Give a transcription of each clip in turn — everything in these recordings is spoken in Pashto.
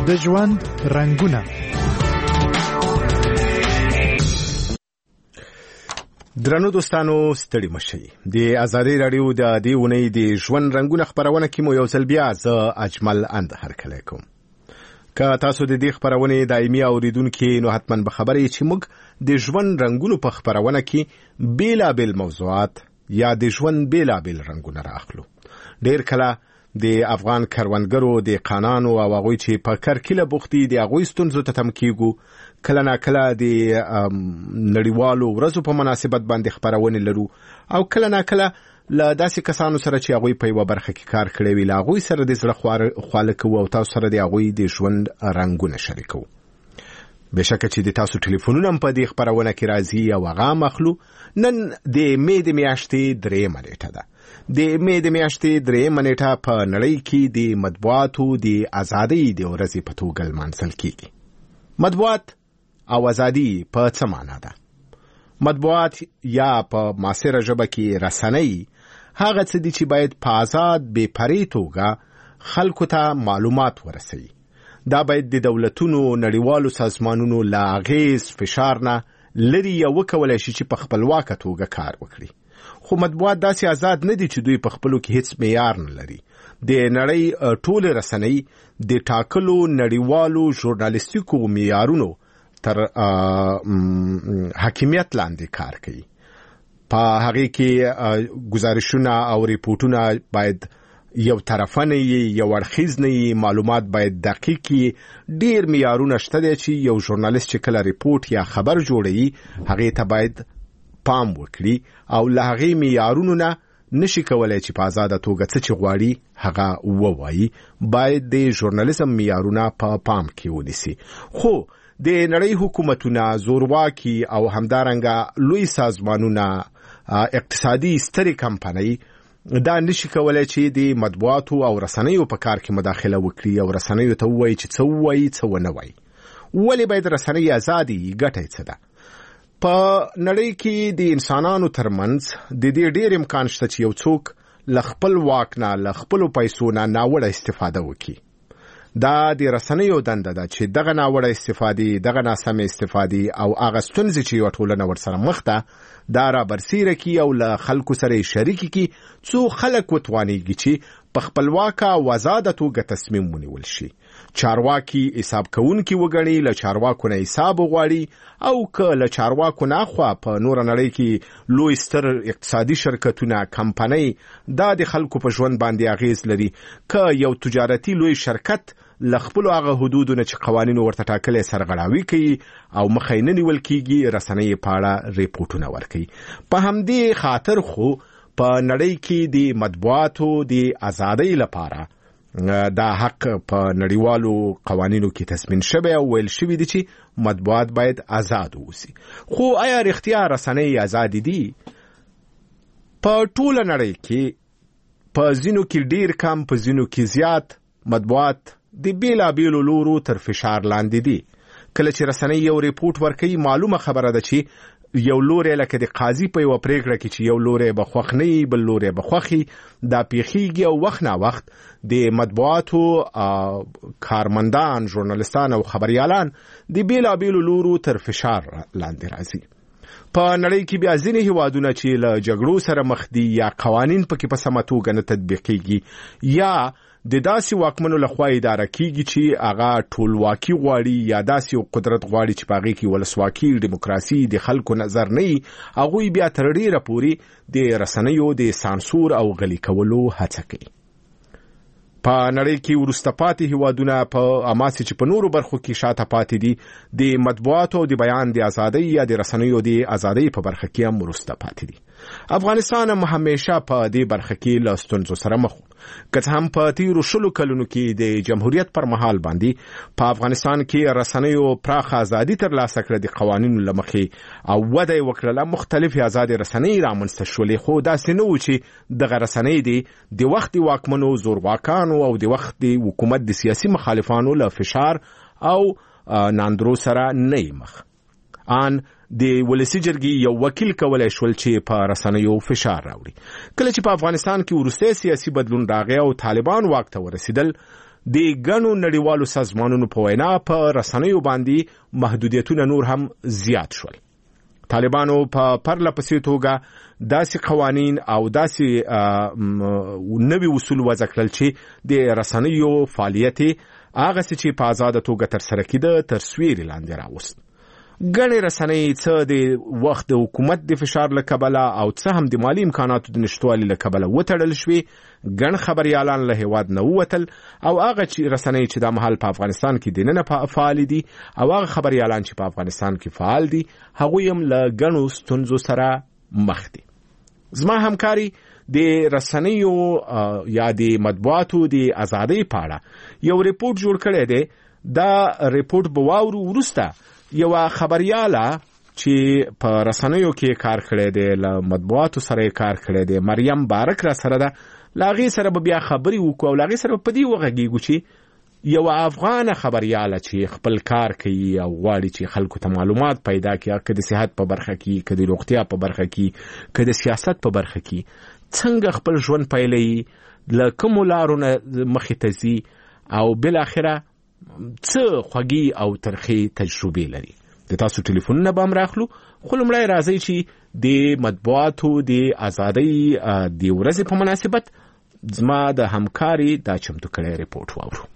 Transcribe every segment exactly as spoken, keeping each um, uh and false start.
د ژوند رنګونه. درنو دوستانو ستړي مشئ. د آزادۍ رادیو د دې اونۍ د ژوند رنګونه خبرونه کې مو یو ځل بیا زه اجمل اند هرکلی کوم. که تاسو د دې خبرونې دایمي اوریدونکي نو حتما به خبرې چې موږ د ژوند رنګونو په خبرونه کې بیلابیل موضوعات یا د ژوند بیلابیل رنګونه راخلو. ډیر کله د افغان کروندګرو د قانانو او هغوی چې په کرکیله بوختي د هغوی ستونزو ته تم کیږو، کله نا کله د نړیوالو ورځو په مناسبت باندې خبرونه لرو، او کله نا کله له داسې کسانو سره چې هغوی په یوه برخه کې کار کړی وي له هغوی سره د زړه خواله کوو او تاسو سره د هغوی د ژوند رنګونه شریکوو. بېشکه چې د تاسو ټلیفونونه هم په دې خبرونه کې راځي او هغه هم اخلو. نن د مې د میاشتې درېیمه نیټه ده. د مې د میاشتې درېیمه نیټه په نړۍ کې د مطبوعاتو د ازادۍ د ورځې په توګه لمانځل کیږي. مطبوعات او ازادي په څه معنا ده؟ مطبوعات یا په معاصره ژبه کې رسنۍ هغه څه دي چې باید په آزاد بې پرې توګه خلکو ته معلومات ورسوي. دا باید د دولتونو نړیوالو سازمانونو له اغیز فشار نه لري یا وکولای شي چې په خپلواکه توګه کار وکړي. خو مطبوعات داسې آزاد نه دي چې دوی په خپلو کې هیڅ معیار نه لري. د نړۍ ټولې رسنۍ د ټاکلو نړیوالو ژورنالیستیکو معیارونو تر حاکمیت لاندې کار کوي. په هغې کې ګزارشونه او ریپورټونه باید یو طرفه نه وي، یو اړخیز نه وي، معلومات باید دقیق وي. ډیر معیارونه شته دی چې یو ژورنالیست چې کله ریپورټ یا خبر جوړوي هغې ته باید پام وکړي او له هغې معیارونو نه نشي کولای چې په آزاده توګه څه چې غواړي هغه ووایي. باید د ژورنالیزم معیارونه په پام کې ونیسي. خو د نړۍ حکومتونه، زورواکي او همدارنګه لوی سازمانونه، اقتصادي سترې کمپنۍ دا نشي کولای چې د مطبوعاتو او رسنیو په کار کې مداخله وکړي او رسنیو ته ووایي چې څه ووایي څه ونه وایي. ولې باید رسنۍ ازادي ګټه یې څه ده؟ په نړۍ کې د انسانانو ترمنځ د دې ډېر امکان شته چې یو څوک له خپل واک نه، له خپلو پیسو نه ناوړه استفاده وکړي. دا د رسنیو دنده ده چې دغه ناوړه استفادې، دغه ناسمې استفادې او هغه ستونزې چې یوه ټولنه ورسره مخ ده دا را برسیره کړي او له خلکو سره یې شریکې کړي څو خلک وتوانیږي چې په خپلواکه او آزاده توګه تصمیم ونیول شي. چارواکي حساب کوونکي وګڼي، له چارواکو نه حساب وغواړي، او که له چارواکو نه خوا په نوره نړۍ کې لوی ستر اقتصادي شرکتونه، کمپنۍ دا د خلکو په ژوند باندې اغیز لري. که یو تجارتي لوی شرکت له خپلو هغه حدودو نه چې قوانینو ورته ټاکلی سرغړاوي کوي او مخه یې نه نیول کېږي، رسنۍ په اړه ریپورټونه ورکوي. په همدې خاطر خو په نړۍ کې د مطبوعاتو د ازادۍ لپاره دا حق په نړیوالو قوانینو کې تضمین شوی او ویل شوی دی چې مطبوعات باید آزاد اوسي. خو آیا رښتیا رسنۍ آزاد دي؟ په ټوله نړۍ کې په ځینو کې ډیر کم، په ځینو کې زیات مطبوعات د بیلابیلو لورو تر فشار لاندې دي. کله چې رسنۍ یو ریپورټ ورکوي معلومه خبره ده چې یو لوری لکه د قاضي په یوه پریکړه کې چې یو لوری به خوښ نه وي بل لوری به خوښ وي، دا پیښیږي او وخت نا وخت د مطبوعاتو کارمندان، ژورنالیستان او خبریالان د بیلابیلو لورو تر فشار لاندې راځي. په نړۍ کې بیا ځینې هیوادونه چې له جګړو سره مخ دي یا قوانین پکې په سمه توګه نه تطبیقیږي یا د داسې واکمنو لخوا اداره کیږي چې هغه ټولواکي غواړي یا داسې قدرت غواړي چې په هغې کې ولسواکي، ډیموکراسي د خلکو نظر نه وي، هغوی بیا تر ډېره پورې د رسنیو د سانسور او غلي کولو هڅه کوي. په نړۍ کې وروسته پاتې هیوادونه په اماسې چې په نورو برخو کې شاته پاتې دي د مطبوعاتو او د بیان د ازادۍ یا د رسنیو د ازادۍ په برخه کې هم وروسته پاتې دي. افغانستان هم همیشه په دې برخه کې له ستونزو سره مخ و. که څه هم په تیرو شلو کلونو کې د جمهوریت پر مهال باندې په افغانستان کې رسنیو پراخه ازادي ترلاسه کړه، د قوانینو له مخې او وده یې وکړله، مختلفې ازادې رسنۍ رامنځته شولې. خو داسې نه و چې دغه رسنۍ دي د وخت د واکمنو زورواکانو او د وخت د حکومت د سیاسي مخالفانو له فشار او ناندرو سره نه مخ. آن د ولسی جرګې یو وکیل کولای شول چې په رسنیو فشار راوړي. کله چې په افغانستان کې وروستی سیاسي بدلون راغی او طالبان واک ته ورسېدل، د ګڼو نړیوالو سازمانونو په وینا په رسنیو باندې محدودیتونه نور هم زیات شول. طالبانو په پرله پسې توګه داسې قوانین او داسې نوي اصول وضع کړل چې د رسنیو فعالیت هغه چې په آزاده توګه ترسره کېده تر سیوري لاندې راوست. ګڼې رسنۍ څه د وخت د حکومت د فشار له کبله او څه هم د مالي امکاناتو د نشتوالي له کبله وتړل شوې. ګڼ خبریالان له هېواد نه ووتل او هغه رسنۍ چې دا مهال په افغانستان کې دننه فعال دي او هغه خبریالان چې په افغانستان کې فعال دي هغوی هم له ګڼو ستونزو سره مخ دي. زما همکاري د رسنیو یا د مطبوعاتو د ازادۍ په اړه یو ریپورت جوړ کړی دی. دا ریپورت به واورو وروسته یو خبریاله چې په رسنیو کې کار کړی دی له مطبوعاتو سره کار کړی دی مریم بارک را سره ده. لاغي سره به بیا خبري وکړو او لاغي سره په دې وغږیږو چې یو افغان خبریاله چې خپل کار کوي او غواړي چې خلکو ته معلومات پیدا کړي که د صحت په برخه کې که د روغتیا په برخه کې که د سیاست په برخه کې څنګه خپل ژوند پیلوي له کومو لارو نه مخې ته ځي او بالاخره څه خوږې او ترخې تجربې لري. د تاسو ټلیفونونه به هم راخلو خو لومړی راځئ چې د مطبوعاتو د ازادۍ د ورځې په مناسبت زما د همکاري دا چمتو کړی ریپورت واورو.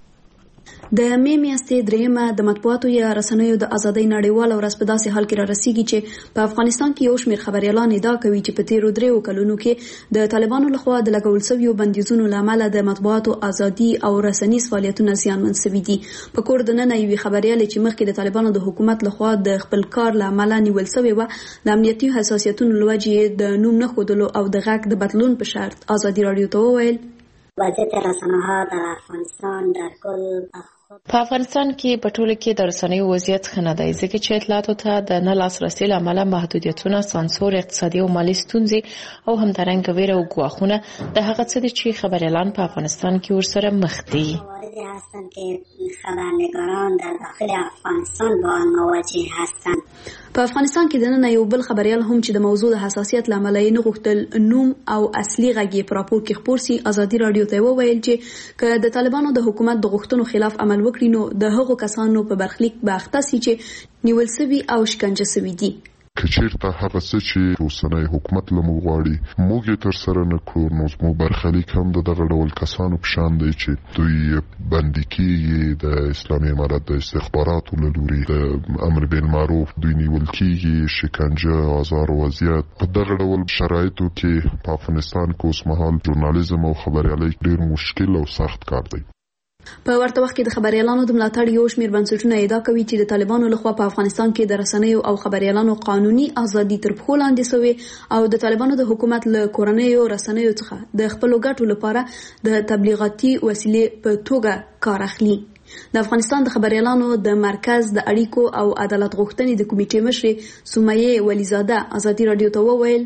د مې میاشتې دریمه د مطبوعاتو یا رسنیو د ازادۍ نړیواله ورځ په داسې حال کې را رسیږي چې په افغانستان کې یو شمېر خبریالان ادعا کوي چې په تیرو دریو کلونو کې د طالبانو لخوا د لګول شویو بندیزونو له امله د مطبوعاتو ازادي او رسنیز فعالیتونه زیانمن شوي دي. په کور دننه یوې خبریالې چې مخکې د طالبانو د حکومت لخوا د خپل کار له امله نیول شوې وه د امنیتي حساسیتونو له وجې د نوم نه ښودلو او د غږ د بدلون په شرط ازادي راډیو ته وویل وضعیت رسانه‌ها در افغانستان در کل په افغانستان کې په ټوله کې د رسنیو وضعیت ښه نه دی ځکه چې اطلاعاتو ته د نه لاسرسي له امله محدودیتونه، سانسور، اقتصادي او مالي ستونزې او همدارنګه ویره او ګواښونه د هغه څه دي چې خبریالان په افغانستان کې ورسره مخ دي. واردی هستند که خبرنگاران در داخل افغانستان با آن مواجه هستند. په افغانستان کې دننه یو بل خبریال هم چې د موضوع د حساسیت له امله یې نه غوښتل نوم او اصلي غږ یې په راپور کې خپور سي ازادي راډیو ته وویل چې که د طالبانو د حکومت د غوښتنو خلاف عمل وکړي نو د هغو کسانو په برخلیک به اخته سي چې نیول سوي او شکنجه سوي دي. که چیرته هغه څه چې اوسنی حکومت له موږ غواړي موږ یې ترسره نه کړو نو زموږ برخلیک هم د دغه ډول کسانو په شان دی چې دوی بندي کېږي د اسلامي امارت د استخباراتو له لوري د امر بالمعروف دوی نیول کېږي شکنجه آزار او اذیت. په دغه ډول شرایطو کې په افغانستان کې اوسمهال ژورنالیزم او خبریالۍ ډېر مشکل او سخت کار دی. په ورته وخت کې د خبریالانو د ملاتړ یو شمېر بنسټونه ادعا کوي چې د طالبانو لخوا په افغانستان کې د رسنیو او خبریالانو قانوني ازادي تر پښو لاندې شوې او د طالبانو د حکومت له کورنیو رسنیو څخه د خپلو ګټو لپاره د تبلیغاتي وسیلې په توګه کار اخلي. د افغانستان د خبریالانو د مرکز د اړیکو او عدالت غوښتنې د کمیټې مشرې سمیه ولیزاده ازادي راډیو ته وویل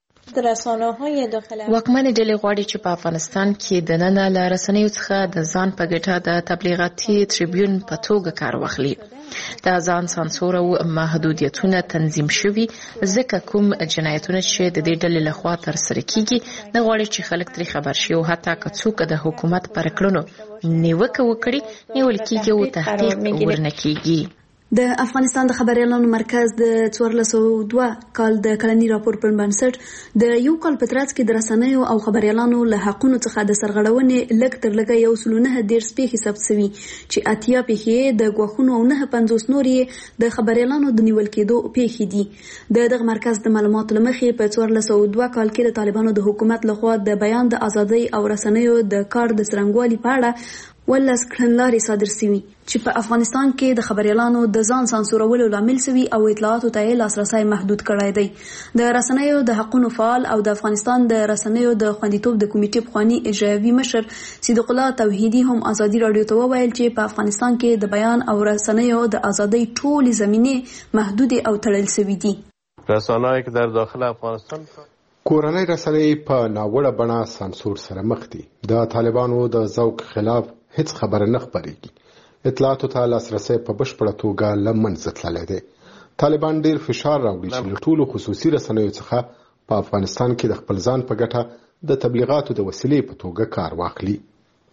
واکمنې ډلې غواړي چې په افغانستان کې دننه له رسنیو څخه د ځان په ګټه د تبلیغاتي تریبیون په توګه کار واخلي. د ځان سانسور او محدودیتونه تنظیم شوي ځکه کوم جنایتونه چې د دې ډلې لخوا ترسره کیږي نه غواړي چې خلک ترې خبر شي او حتی که څوک د حکومت پر کړنو نیوکه وکړي نیول کیږي او تحقیق ورنه کیږي. د افغانستان د خبریالانو مرکز د څوارلس سوه دوه کال د کلني راپور پر بنسټ د یو کال په ترڅ کې د رسنیو او خبریالانو له حقونو څخه د سرغړونې لږ تر لږه یو سل او نهه دېرش پیښې ثبت شوي چې اتیا پیښې د ګواښونو او نهه پنځوس نورې د خبریالانو د نیول کېدو پیښې دي. د دغه مرکز د معلوماتو له مخې په څوارلس سوه دوه کال کې د طالبانو د حکومت لخوا د بیان د ازادۍ او رسنیو د کار د څرنګوالي په اړه ولس کړنلارې صادر شوي چې په افغانستان کې د خبریالانو د ځان سانسورولو لامل شوي او اطلاعاتو ته لاسرسی محدود کړی دی. د رسنیو د حقونو فعال او د افغانستان د رسنیو د خوندیتوب د کمیټې پخواني اجرایوي مشر صدیق الله توحیدي هم ازادي راډیو ته وویل چې په افغانستان کې د بیان او رسنیو د ازادۍ ټولې زمینې محدود او تړل شوي دي. رسانه‌ای که در داخل افغانستان کورنۍ رسنۍ په ناوړه بڼه سانسور سره مخ دي. د طالبانو د ذوق خلاف هیڅ خبره نه خپرېږي. اطلاعاتو ته لاسرسی په بشپړه توګه له منځه تللی دی. طالبان ډېر فشار راوړي چې له ټولو خصوصي رسنیو څخه په افغانستان کې د خپل ځان په ګټه د تبلیغاتو د وسیلې په توګه کار واخلي.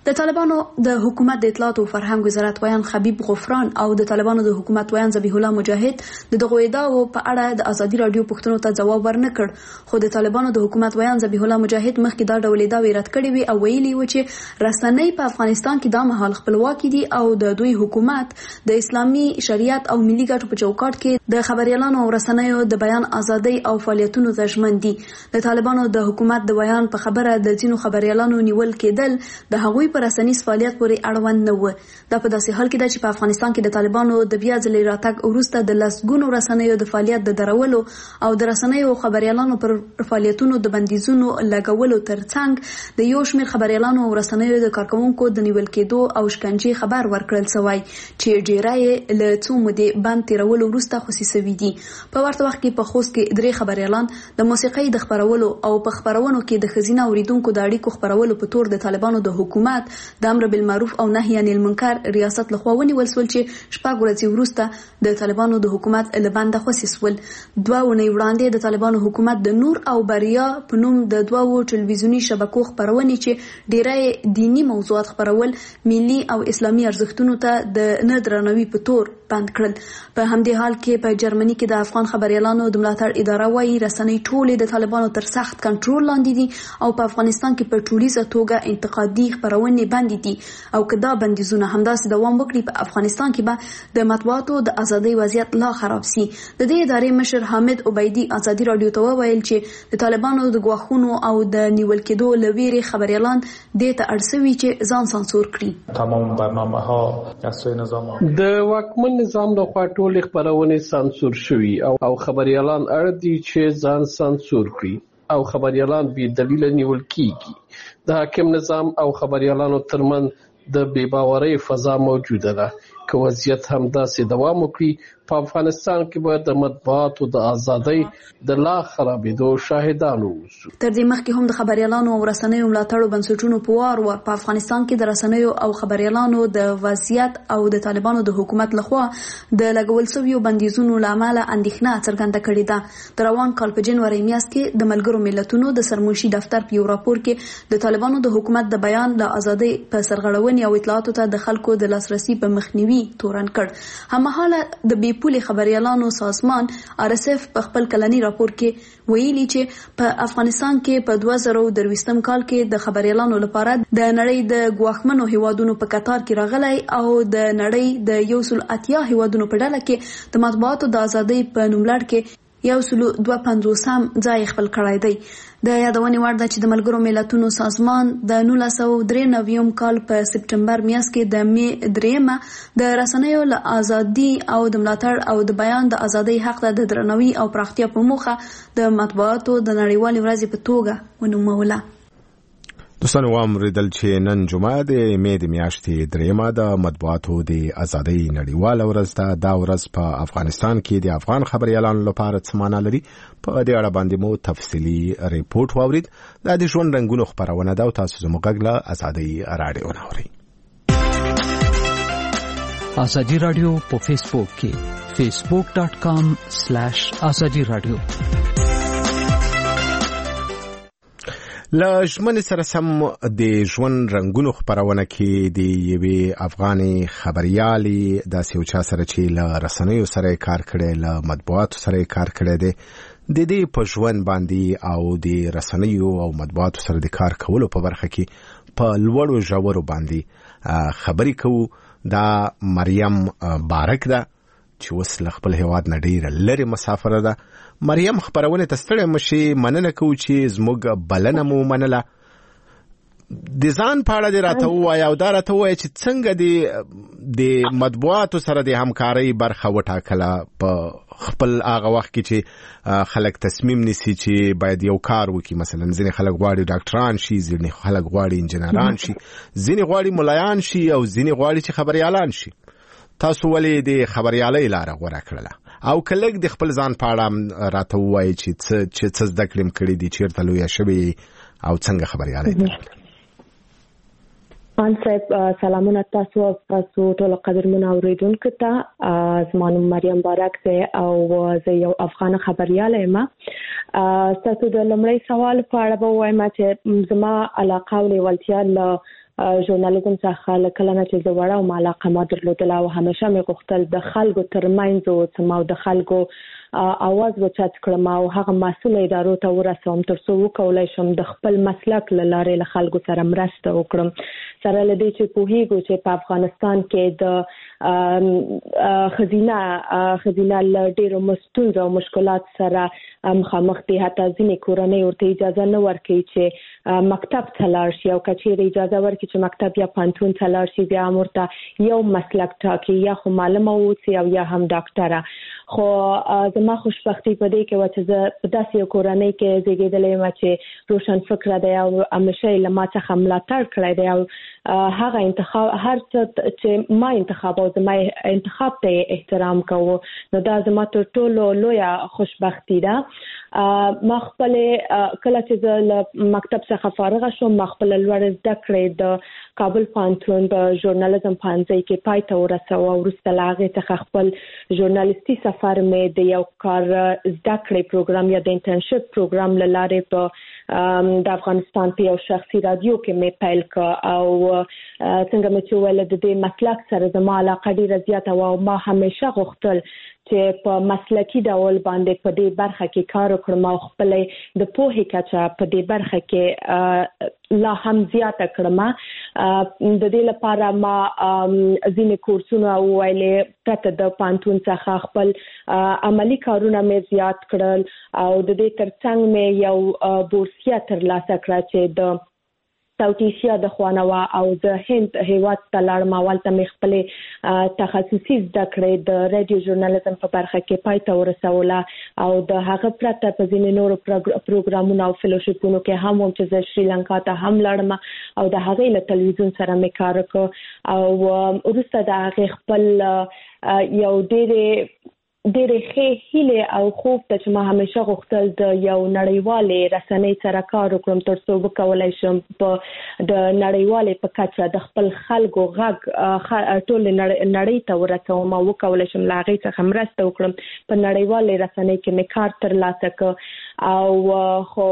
د طالبانو د حکومت د اطلاعات او فرهنګ وزارت ویان خبیب غفران او د طالبانو د حکومت ویان ذبیح الله مجاهد د دغه ادعاو په اړه د ازادي رادیو پوښتنو ته جواب ورنکړ، خو د طالبانو د حکومت ویان ذبیح الله مجاهد مخکې دا ډول ادعاوې رد کړې وي او ویلي و چې رسنۍ په افغانستان کې د مهال خپلواکي دي او د دوی حکومت د اسلامي شریعت او ملي ګټو په چوکاټ کې د خبريالانو او رسنیو د بیان ازادي او فعالیتونو ته ژمن دي. د طالبانو د حکومت د بیان په خبره د ځینو خبريالانو نیول کېدل د هغوی پر رسنیز فعالیت پورې اړوند نه و. دا په داسې حال کې ده چې په افغانستان کې د طالبانو د بیا ځلې راتګ وروسته د لسګونو رسنیو د فعالیت د درولو او د رسنیو او خبريالانو پر فعالیتونو د بندیزونو لګولو ترڅنګ د یو شمېر خبريالانو او رسنیو د کارکونکو د نیول کېدو او شکنجې خبر ورکړل شوی چې ډیری له څو مودې بند تیرولو وروسته خصوصي دي. په ورته وخت کې په خوست کې درې خبريالان د موسیقۍ د خبرولو او په خبرونو کې د خزینه اوریدونکو د اړیکو خبرولو په تور د طالبانو د حکومت د امر بالمعروف او نهي عن المنکر ریاست لخوا ونیول شول چې شپږ ورځې وروسته د طالبانو د حکومت له بنده خلاص شول. دوه ونې وړاندې د طالبانو حکومت د نور او بریا په نوم د دوو ټلویزیونی شبکو خبرونه چې ډیری دینی موضوعات خبرول ملي او اسلامي ارزښتونو ته د نه درناوي په تور بند کړل. په همدې حال کې په جرمني کې د افغان خبريالانو د ملاتړ اداره وايي رسنۍ ټولې د طالبانو تر سخت کنټرول لاندې دي او په افغانستان کې په ټولیزه توګه انتقادي خبرونه باندې دي او کدا بندیزونه همداسې دوام وکړي په افغانستان کې به د مطبوعاتو د ازادۍ وضعیت لا خراب سي. د دې ادارې مشر حامد عبیدی ازادي رادیو ته وویل چې د طالبانو د غواخونو او د نیول کېدو لویری خبريالان دې ته اړسوي چې ځان سانسور کړي. تمام برنامه‌ها دستور نظام د واکمن نظام د خوا ټول خبرونه سانسور شوي او خبريالان اړ دي چې ځان سانسور کړي او خبريالان بي دلیل نیول کیږي. د حاکم نظام او خبريالانو ترمن د بے باورۍ فضا موجوده ده. که وضعیت هم داسې دوام وکړي په افغانستان کې به د مطبوعاتو د ازادۍ د لا خرابېدو شاهدان اوسو. تر دې مخکې هم د خبريالانو او رسنیو ملاتړو بنسټونو په وار و په افغانستان کې د رسنیو او خبريالانو د وضعیت او د طالبانو د حکومت لخوا د لګول شویو بندیزونو لامل اندېښنه څرګنده کړې ده. د روان کال په جنوري میاشت کې د ملګرو ملتونو د سرمنشي دفتر په یو راپور کې د طالبانو د حکومت د بیان د ازادۍ په سرغړونې او اطلاعاتو ته د خلکو د لاسرسي په مخنیوي تورن کړ. هممهاله د بي پولي خبريالانو سازمان آر اس اف په خپل کلنی راپور کې ویلي چې په افغانستان کې په دوه زره درویشتم کال کې د خبريالانو لپاره د نړۍ د ګواښمنو هیوادونو په کتار کې راغلی او د نړۍ د یو سل اتیا هیوادونو په ډله کې د مطبوعاتو د ازادۍ په نوملړ کې یو سل دوه پنځوسم ځای خپل کړی دی. د یادونې وړ ده چې د ملګرو ملتونو سازمان د نولس سوه درې نوي کال په سپټمبر میاشت کې د می دریمه د رسنیو له ازادي او د ملاتړ او د بیان د ازادۍ حق د درناوي او پراختیا په موخه د مطبوعاتو د نړیوالې ورځې په توګه ونوموله. دوستان واوریدل چې نن جمعه د می د میاشتې دریمه د مطبوعاتو د ازادۍ نړیواله ورځ ده. دا ورځ په افغانستان کې د افغان خبريالانو لپاره څه معنا لري په دې اړه باندې مو تفصیلی ریپورت واورید. دا د ژوند رنګونو خبرونه ده او تاسو زموږ غږ له ازادۍ رادیو اورئ. ازادي رادیو په فیسبوک کې facebook dot com slash azadi radio. لژمن سره سم د ژوند رنگونو خبرونه کې د یوې افغاني خبريالي د سیوچا سره چې له رسنیو سره کار کړي له مطبوعاتو سره کار کړي دي د دې په ژوند باندې او د رسنیو او مطبوعاتو سره د کار کولو په برخه کې په لوړو ژورو باندې خبري کوو. دا مریم بارک ده چې اوس له خپل هیواد نه ډیره لري مسافره ده. مریم خبرونه تستړی مشي مننه کوو چې زموږ بلنه مو منله. د ځان په اړه دې راته ووایه او دا راته ووایه چې څنګه دې د مطبوعاتو سره د همکارۍ برخه وټاکله په خپل هغه وخت کې چې خلک تصمیم نیسي چې باید یو کار وکړي. مثلا ځینې خلک غواړي ډاکټران شي، ځینې خلک غواړي انجینران شي، ځینې غواړي ملایان شي او ځینې غواړي چې خبريالان شي. تاسو ولې د خبريالۍ لاره غوره کړله؟ او کله د خپل ځان په اړه راته ووایي چې څه زده کړې کړې دي، چیرته لویه شوې او څنګه خبريالۍ ته؟ ان صاحب سلامونه تاسو او تاسو ټول قدرمن اوریدونکو ته. زما نوم مریم بارک ده او زه یو افغان خبرياله یم. تاسو د لمړی سوال په اړه به وایم چې زما علاقه او لیوالتیا له ژورنالیزم څخه کله نه چې زه وړه او علاقه ما درلودله او همیشه مې غوښتل د خلکو ترمنځ اوسم او د خلکو اواز وچت کړم او هغه مسؤل ادارو ته ورسوم تر څو وکولای شم د خپل مسلک له لارې له خلکو سره مرسته وکړم سره له دې چې پوهیږو چې په افغانستان کې د خزینه خزینه له ډېرو مستونزو او مشکلات سره مخامخ دي حتی ځینې کورنۍ ورته اجازه نه ورکوي چې مکتب ته لاړ شي او که چیرې اجازه ورکړي چې مکتب یا پوهنتون ته لاړ شي بیا هم ورته یو مسلک ټاکي یا خو معلمه واوسي او یا هم ډاکټره خو زما خوشبختي په دې کې و چې زه په داسې یو کورنۍ کې زیږېدلې یم چې روشن فکره دی او همیشه یې له ما څخه ملاتړ کړی دی او هغه انتخاب هر څه چې ما انتخاب او زما انتخاب ته احترام کوو نو دا زما تر ټولو لویه خوشبختي ده ما خپل کله چې زه له مکتب څخه فارغه شوم ما خپل لوړ زده کړې د کابل پوهنتون په ژورنالیزم پوهنځي کې پای ته ورسوه او وروسته له هغې څخه خپل ژورنالیستي سفر مې د یو کار زده کړې پروګرام یا د انټرنشپ پروګرام له لارې په د افغانستان په یو شخصي رادیو کې مې پیل کړ او څنګه مې چې ویل د دې مسلک سره زما علاقه ډېره زیاته وه او ما همیشه غوښتل چې په مسلکي ډول باندې په دې برخه کې کار وکړم او خپل د پوهې کچه په دې برخه کې لا هم زیاته کړم د دې لپاره ما ځینې کورسونه وویلې پرته د پوهنتون څخه خپل عملي کارونه مې زیات کړل او د دې ترڅنګ مې یو بورسیه ترلاسه کړه چې د ساوت ایشیا د خوانوا او د هند هیواد ته لاړم اولته مې خپل تخصصي زده کړې د رادیو ژورنالیزم په برخه کې پای ته ورسوله او د هغه پرته په ځینې نورو پروګرامونو او فیلوشیپونو کې هم چې زه شریلانکا ته هم لاړم او د هغې له تلویزیون سره مې کار وکړ او وروسته د هغې خپل یو ډېرې ډېرې ښې هیلې او خوب ته چې ما همیشه غوښتل د یو نړیوالې رسنۍ سره کار وکړم تر څو وکولی شم په د نړیوالې په کچه د خپل خلکو غږ ټولې نړۍ ته ورسوم او وکولی شم له هغې څخه مرسته وکړم په نړیوالې رسنۍ کې مې کار ترلاسه کړ او خو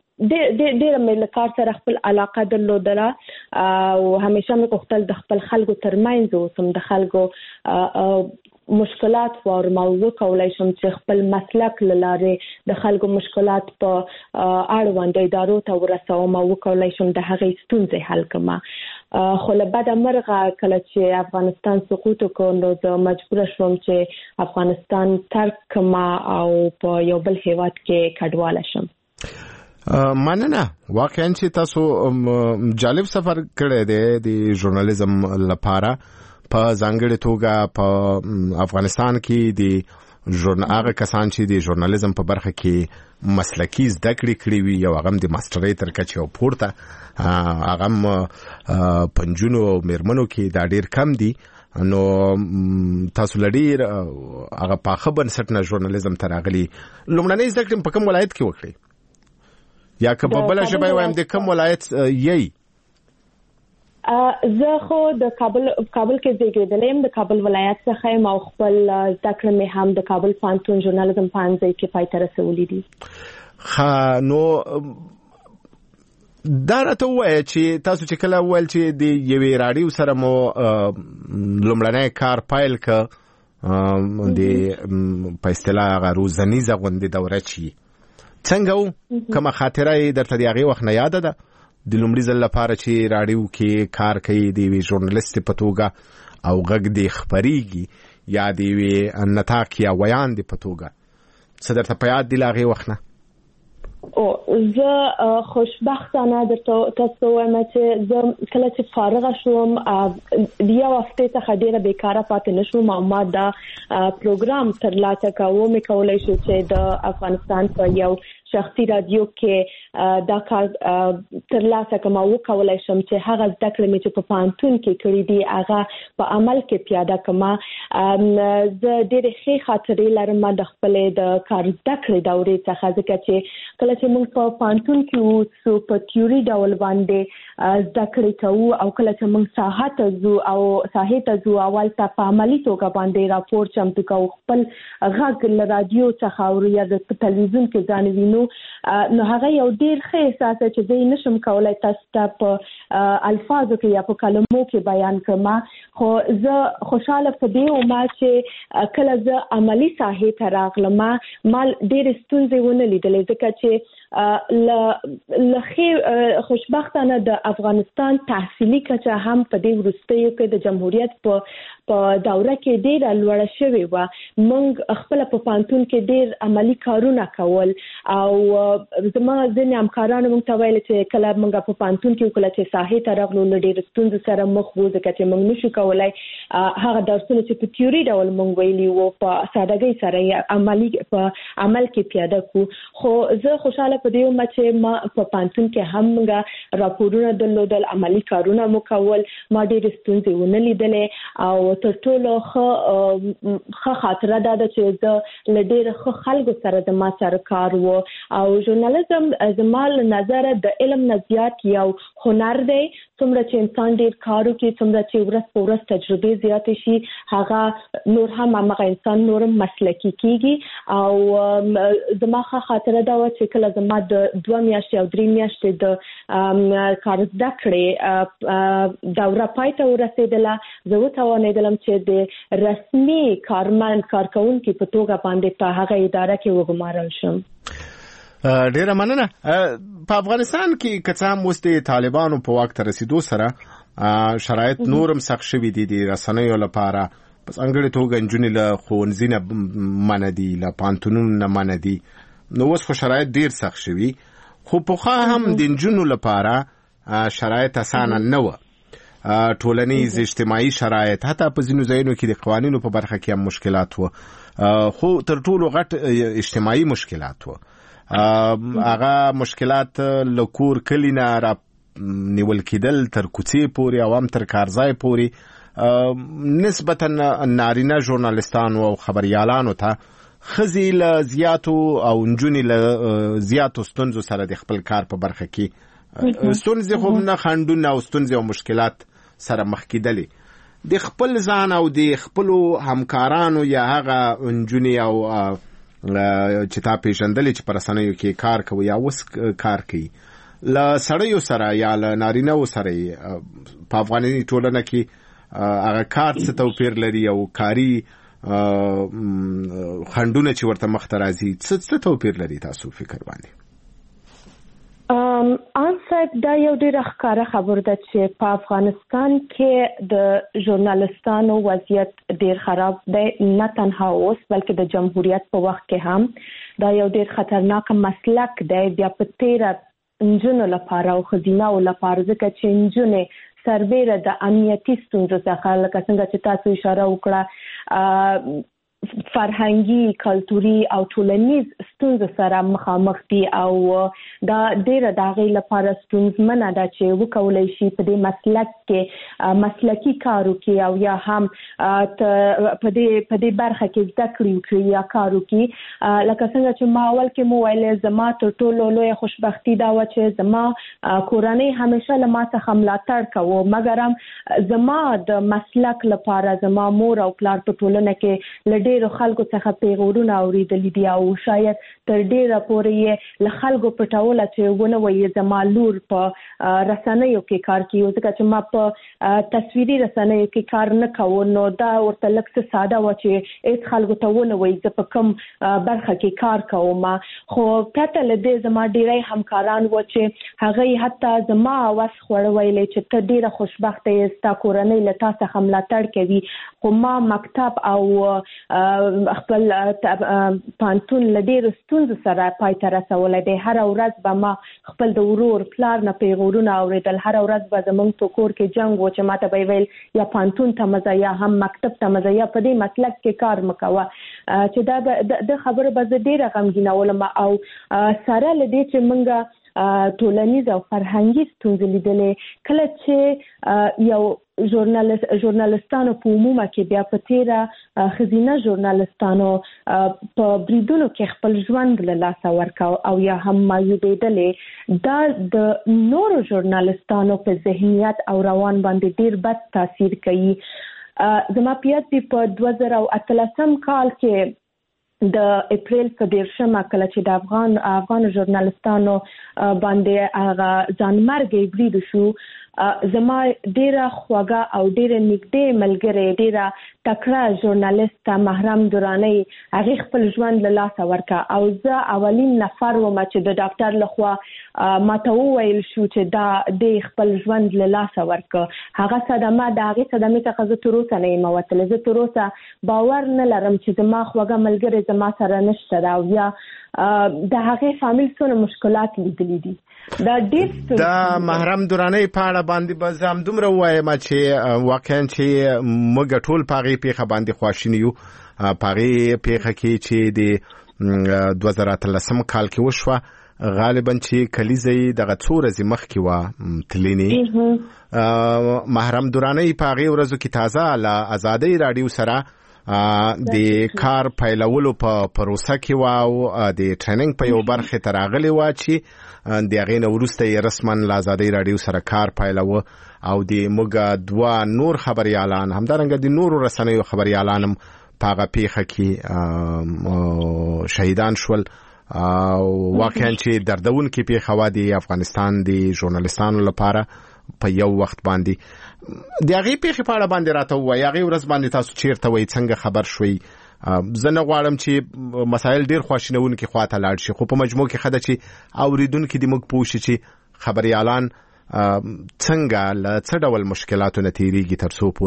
ډېر مې له کار سره خپل علاقه درلودله او همیشه مې غوښتل د خپل خلکو ترمنځ اوسم د خلکو مشکلات واورم او وکولای شم چې خپل مسلک له لارې د خلکو مشکلات په اړوند ادارو ته ورسوم او وکولای شم د هغې ستونزې حل کړم خو له بده مرغه کله چې افغانستان سقوط وکړ نو زه مجبوره شوم چې افغانستان ترک کړم او په یو بل هیواد کې کډواله شم مننه واقعا چې تاسو جالب سفر کړی دی د ژورنالیزم لپاره په ځانګړې توګه په افغانستان کې د ژورنال کسان چې د ژورنالیزم په برخه کې مسلکي زده کړې کړې وي یو هغه د ماسترۍ تر کچې او پورته هغه پنځونو او میرمنو کې دا ډېر کم دي نو تاسو لډیر هغه په خبر سټنه ژورنالیزم ته راغلي لومړنۍ زده کړې په کوم ولایت کې وکړې یا که په بل ژبه وایم د کوم ولایت یې زه خو د کابل کابل کې زیږېدلې یم د کابل ولایت څخه یم او خپل زده کړې مې هم د کابل پوهنتون ژورنالیزم پوهنځي کې پای ته رسولي دي ښه نو دا راته ووایه چې تاسو چې کله وویل چې د یوې راډیو سره مو لومړنی کار پیل کړ د په اصطلاح هغه روزنیزه غوندې دوره چې څنګه و کومه خاطره یې درته د هغې وخت نه یاده ده د لومړي ځل لپاره چې راډیو کې کار کوي د یوې ژورنالیستې په توګه او غږ دې خپرېږي یا د یوې نطاق یا ویان دې په توګه څه درته په یاد دي له هغې وخت نه او زه خوشبختانه درته تاسو وایم چې زه کله چې فارغه شوم د یو هفتې څخه ډېره بیکاره پاتې نه شوم او ما دا پروګرام ترلاسه کاوه مې کولی شو چې د افغانستان په یو شخصي رادیو کې دا کار ترلاسه کوم او وکولای شم چې هغه زده کړې مې چې په پوهنتون کې کړې دي هغه په عمل کې پیاده کړم. زه ډېرې ښې خاطرې لرم د خپلې د کار زده کړې دورې څخه ځکه چې کله چې موږ په پوهنتون کې اوسو په تیوري ډول باندې زده کړې کوو او کله چې موږ ساحه ته ځو او ساحې ته ځو اول ته په عملي توګه باندې راپور چمتو کوو خپل غږ له رادیو څخه او یا د تلویزیون کې ځان وینو وینو نو هغه یو ډیر ښه احساس چې زه نشم کولای تاسو ته په الفاظو کې یا په کلمو کې بیان کړم خو زه خوشاله پدې وم چې کله زه عملی ساحې ته راغلم ما ډیر ستونزې ونه لیدلې ځکه چې ل لخي خوشبختانه د افغانستان تحصیلي کچه هم په دې وروستیو کې د جمهوریت په په دوره کې ډیر لوړه شوې و. موږ خپل په پانتون کې ډیر عملی کارونه کول او زما ځینې همکارانو موږ ته ویل چې کله موږ په پانتون کې کله چې ساحې ته راغلو نو ډیر ستونزې سره مخ وو ځکه چې موږ نشو کولای هغه درسونه چې په تیوري ډول موږ ویلي وو په سادهګۍ سره عملی په عمل کې پیاده کو. خو زه خوشاله پدې وم چې ما په پانتون کې هم موږ راپورونه درلودل عملی کارونه مو کول ما ډیر ستونزې ونه لیدلې او تر ټولو ښه خاطره دا ده چې زه له ډېر ښه خلکو سره د ما سره کار و او ژورنالیزم زما له نظره د علم نه زیات یو هنر دی. څومره چې انسان ډېر کار وکړي څومره چې ورځ په ورځ تجربې زیاتې شي هغه نور هم هغه انسان نور مسلکي کیږي او زما ښه خاطره دا وه چې کله زما د دوه میاشتې او درې میاشتې د کار زده کړې دوره پای ته ورسېدله زه وتوانېدلم چې د رسمي کارمند کارکونکي په توګه باندې په هغه اداره کې وګمارل شم. ډیره مننه. په افغانستان کې کڅام اوس د طالبانو په واک ته رسیدو سره شرایط نورم سخت شوي دي د رسنیو لپاره پس انګړې توګه نجونې له ښوونځي نه منع دي له پانتونونو نه منع دي نو اوس خو شرایط ډیر سخت شوي خو پخوا هم د نجونو لپاره شرایط اسانه نه وه. ټولنیز اجتماعي شرایط حتی په ځینو ځایونو کې د قوانینو په برخه کې هم مشکلات وو خو تر ټولو غټ اجتماعي مشکلات وو. هغه مشکلات له کور کلي نه را نیول کېدل تر کوڅې پورې او هم تر کارځای پورې نسبتا نارینه ژورنالستانو او خبریالانو ته ښځې له زیاتو او نجونې له زیاتو ستونزو سره د خپل کار په برخه کې ستونزې خو نه خنډونه او ستونزې او مشکلات سره مخ کېدلې د خپل ځان او د خپلو همکارانو یا هغه نجونې او چې تا پیژندلې چې په رسنیو کې کار کوي یا اوس کار کوي له سړیو سره یا له نارینه‌و سره په افغاني ټولنه کې هغه کار څه توپیر لري او کاري خنډونه چې ورته مخ ته راځي څه توپیر لري تاسو فکر باندې؟ ان صاحب دا یو ډېر ښکاره خبر ده چې په افغانستان کې د ژورنالستانو وضعیت ډېر خراب دی نه تنها اوس بلکې د جمهوریت په وخت کې هم دا یو ډېر خطرناک مسلک دی بیا په تیره نجونو لپاره او ښځینه‌و لپاره ځکه چې نجونې سربیره د امنیتي ستونزو څخه لکه څنګه چې تاسو اشاره وکړه فرهنګي کلتوري او ټولنیز ستونزو سره مخامخ دي او دا ډیره د هغې لپاره ستونزمنه ده چې وکولای شي په دې مسلک کې مسلکي کار وکړي او یا هم په دې په دې برخه کې زده کړې وکړي یا کار وکړي. لکه څنګه چې ما اول کې مو ویل زما تر ټولو لویه خوشبختي دا وه چې زما کورنۍ همیشه له ما څخه ملاتړ کوو مګر هم زما د مسلک لپاره زما مور او پلار په ټولنه کې له ډېرو خلکو څخه پیغورونه اورېدلي دي او شاید تر ډېره پورې یې له خلکو پټوله چې ونه وایي زما لور په رسنیو کې کار کوي ځکه چې ما په تصویري رسنیو کې کار نه کوو نو دا ورته لږ څه ساده وه چې هېڅ خلکو ته ونه وایي زه په کوم برخه کې کار کوم. خو پرته له دې زما ډېری همکاران وو چې هغوی حتی زما آواز خوړه ویلی چې ته ډېره خوشبخته یې ستا کورنۍ له تا څخه ملاتړ کوي خو ما مکتب او خپل پانتون له ډېرو ستونزو سره پای ته رسولی دی. هره ورځ به ما خپل د ورور پلار نه پیغورونه اورېدل هره ورځ به زموږ په کور کې جنګ و چې ما ته به یې ویل یا پانتون ته مه ځه یا هم مکتب ته مه ځه یا په دې مسلک کې کار مه کوه چې دا به د خبره به زه ډېره غمګینولم او سره له دې چې موږ ټولنیز او فرهنګي ستونزې لیدلې کله چې یو ژورنالست ژورنالستانو په عمومه کې بیا په تیره ښځینه ژورنالستانو په بریدونو کې خپل ژوند له لاسه ورکاو او یا هم معیوبېدلې دا د نورو ژورنالستانو په ذهنیت او روان باندې ډېر بد تاثیر کوي. زما په یاد دي په دوه زره او اتلسم کال کې د اپریل په دیرشمه کله چې د افغان افغان ژورنالستانو باندې هغه ځانمرګي برید شو زما ډیره خواږه او ډیره نږدې ملګری ډیره تکړه ژورنالیست محرم درانی هغه خپل ژوند له لاسه ورکا او زه اولین نفر وم چې د ډاکټر لخوا ماته وویل شو چې دا د خپل ژوند له لاسه ورکا هغه صدمه د هغه صدمې څخه زه تر اوسه نه یم وتلې زه تر اوسه باور نه لرم چې زما خواږه ملګری زما سره نشته دا او یا د هغه فامیل څونه مشکلات لیدلې دي دا ډېر دا محرم درانی په اړه باندې به زم دومره وایم چې واقعا چې موږ ټول پاغي پیخه باندې خواشینی یو پاغي پیخه کې چې د دوه زره اتلسم کال کې وشوه غالبا چې کلیزې دغه څوره زی مخ کې وا تلینی محرم درانی پاغي ورځو کې تازه له آزادۍ رادیو سره د کار پیلولو په پروسه کې واو د ټریننګ په یو برخه تراغلی وا چې د هغې نه وروسته یې رسما له آزادۍ راډیو سره کار پیلوه او د موږ دوه نور خبریالان همدارنګه د نورو رسنیو خبریالان هم په هغه پیښه کې شهیدان شول او واقعا چې دردونکې پیښه وه د افغانستان د ژورنالستانو لپاره په یو وخت باندې د هغې پیښې په اړه باندې راته ووایي هغې ورځ باندې تاسو چیرته وئ څنګه خبر شوئ زه نه غواړم چې مسایل ډیر خواشینونکي خواته لاړ شي خو په مجموع کې خده چې اوریدونکي د موږ پوه شي چې خبريالان څنګه له څه ډول مشکلاتو نه تیریږي تر څو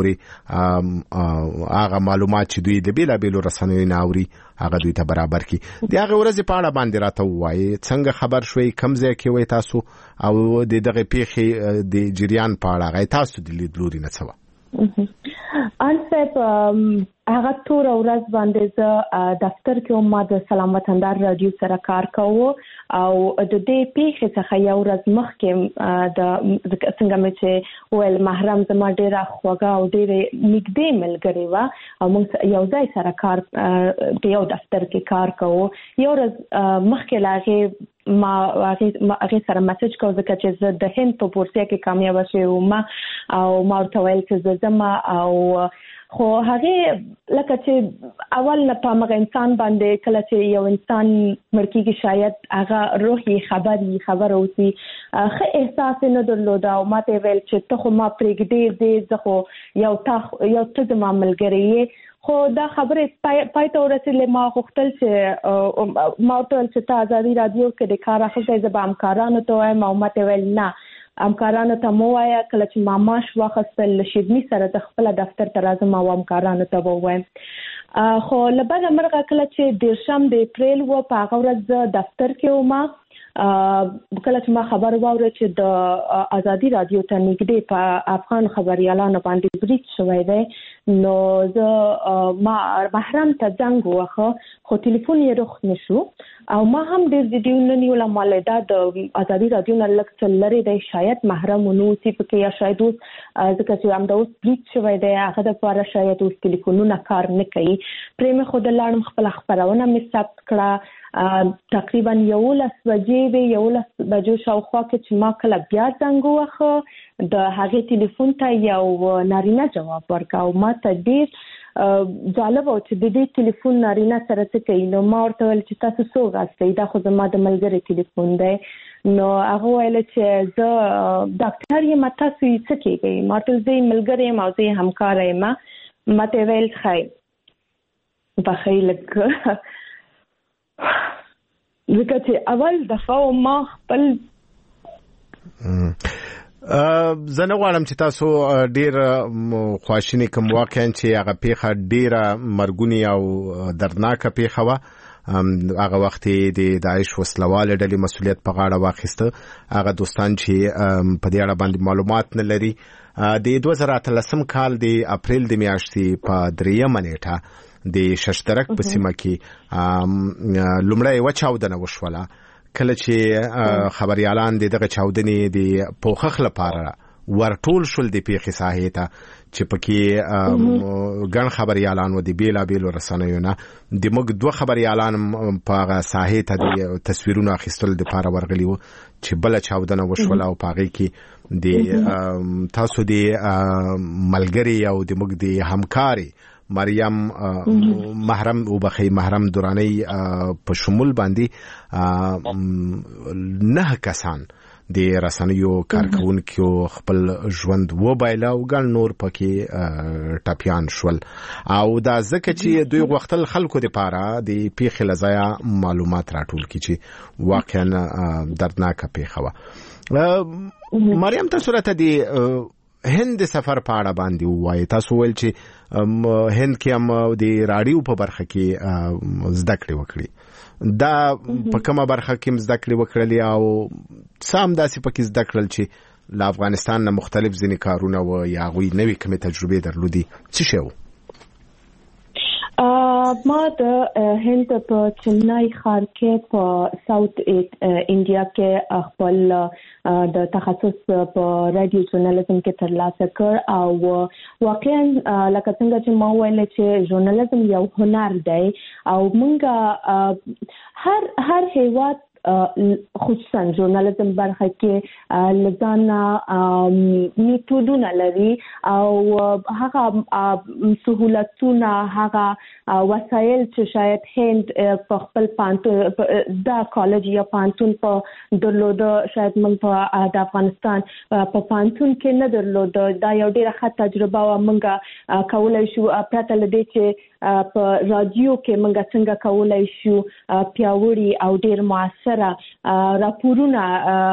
پورې هغه معلومات چې دوی د بیلابیلو رسنیو نه اوري هغه دوی ته برابر کړي د هغه ورځې په اړه باندې راته ووایي څنګه خبر شوي کوم ځای کې وئ تاسو او د دغه پیښې د جریان په اړه هغه تاسو د لیدلوري نه څه ان صاحب هغه تور ورځ باندې زه دفتر کې ما د سلام وطندار رادیو سره کار کوم او د دې پیښې څخه یو ورځ مخکې د څنګه مې چې ویل محرم زما ډیره خواږه او ډیره نږدې ملګری و او موږ یو ځای سره کار په یو دفتر کې کار کوو یو ورځ مخکې لاغه ما هغه سره میسج کوم ځکه چې زه د هند په بورسیا کې کامیاب شوم او ما ورته ویل چې زما او خو هغه لکه چې اول نه په مغه انسان باندې کله چې یو انسان مرکیږي شاید هغه روحي خبري خبر اوسي خه احساس نه درلود او ماته ویل چې ته خو ما پرېږدې دې زه خو یو تا یو ته د معاملګری خو دا خبره پای ته ورسېله ما غوښتل چې ما ته چې تا آزادي رادیو کې د کار اخیسته زه به همکارانو ته وایم او ماته ویل نه همکارانو ته مو وایا کله چې ما ماش واخیستل شیدنی سره د خپل دفتر ته راځم او همکارانو ته وایم خو لبدا مرغه کله چې دیرشم د اپریل و په هغه ورځ دفتر کې وم کله چې ما خبر واوره چې د آزادي رادیو ته نږدې په افغان خبريالانو باندې برید شوی دی نو زه ما محرم ته زنګ وکړ خو ټلیفون یې رخ نشو او ما هم د ویډیو نه نیول مالدا د آزادي رادیو نه لکه لري دی شاید محرم نو سی په یا شاید اوس ځکه چې هم د اوس برید شوی دی هغه د لپاره شاید اوس ټلیفونونه کار نه کوي پرېم خو د لاړم خپل خبرونه مې ثبت کړه تقریبا یولس بجې وی یولس بجو شاوخوا کې چې ما کله بیا څنګه وخه د هغه ټلیفون ته یو نارینه جواب ورکاو ما ته ډیر جالب او چې د دې ټلیفون نارینه سره څه کوي نو ما ورته ول چې تاسو څو غواړئ دا خو زما د ملګری ټلیفون دی نو هغه ویل چې زه ډاکټر یم تاسو یې څه کوي ما ته زه ملګری یم او زه همکار یم ما ته ویل خای بخیل ځکه چې اول دفعه ما خپل زه نه غواړم چې تاسو ډیر خواشینی کوم واقعا چې هغه پیښه ډیره مرګونی او دردناکه پیښه وه هغه وخت د داعش وسلواله ډلې مسؤلیت په غاړه واخیسته هغه دوستان چې په دې اړه باندې معلومات نه لري د دوه زره اتلسم کال د اپریل د میاشتې په دریمه نیټه د ششترک په سیمه کې لومړی و چاودنه وشوله کله چې خبريالان دغه چاودنې د پوخخ لپاره ورټول شول د پیښې ساحې ته چې پکې ګڼ خبريالان و د بیلابیلو رسنیو نه د موږ دوه خبريالان په هغه ساحې ته د تصویرونو اخیستل د لپاره ورغلي وو چې بل چاودنه وشوله او پاغې کې د تاسو د ملګری او د موږ د همکاري مریم محرم وبخي محرم دورانی په شمول باندې نه کسان د رسنیو کارکونکو خپل ژوند وبایله او ګڼ نور پکې ټاپیان شول او دا ځکه چې دوی غوښتل خلکو لپاره د پیښې لزایا معلومات راټول کړي چې واقعا دردناکه پیښه وه. مریم تاسو راته د هند سفر په اړه باندې وایي. تاسو ول چې هند کې هم د راډیو په برخه کې زده کړې وکړي، دا په کومه برخه کې زده کړې وکړلې او سام داسې پکې زده کړل چې له افغانستان نه مختلف ځینې کارونه و یا غوي نوې کومې تجربې درلودي؟ څه شی و؟ ما د هند په چنای ښار کې په ساوث انډیا کې خپل د تخصص په رادیو ژورنالیزم کې ترلاسه کړ او واقعا لکه څنګه چې ما ویل چې ژورنالیزم یو هنر دی او موږ هر هر هیواد خصوصا ژورنالیزم برخه کې لزانا میتودونه لري او هغه سہولتونه هغه وسایل چې شاید هند په خپل پانتون دا کالج یا پانتون په درلوده شاید موږ په د افغانستان په پانتون کې نه درلوده. دا یو ډیره ښه تجربه و. موږ کولای شو پرته لدې چې په رادیو کې موږ څنګه کولای شو پیاوړي او ډیر موثر راپورونه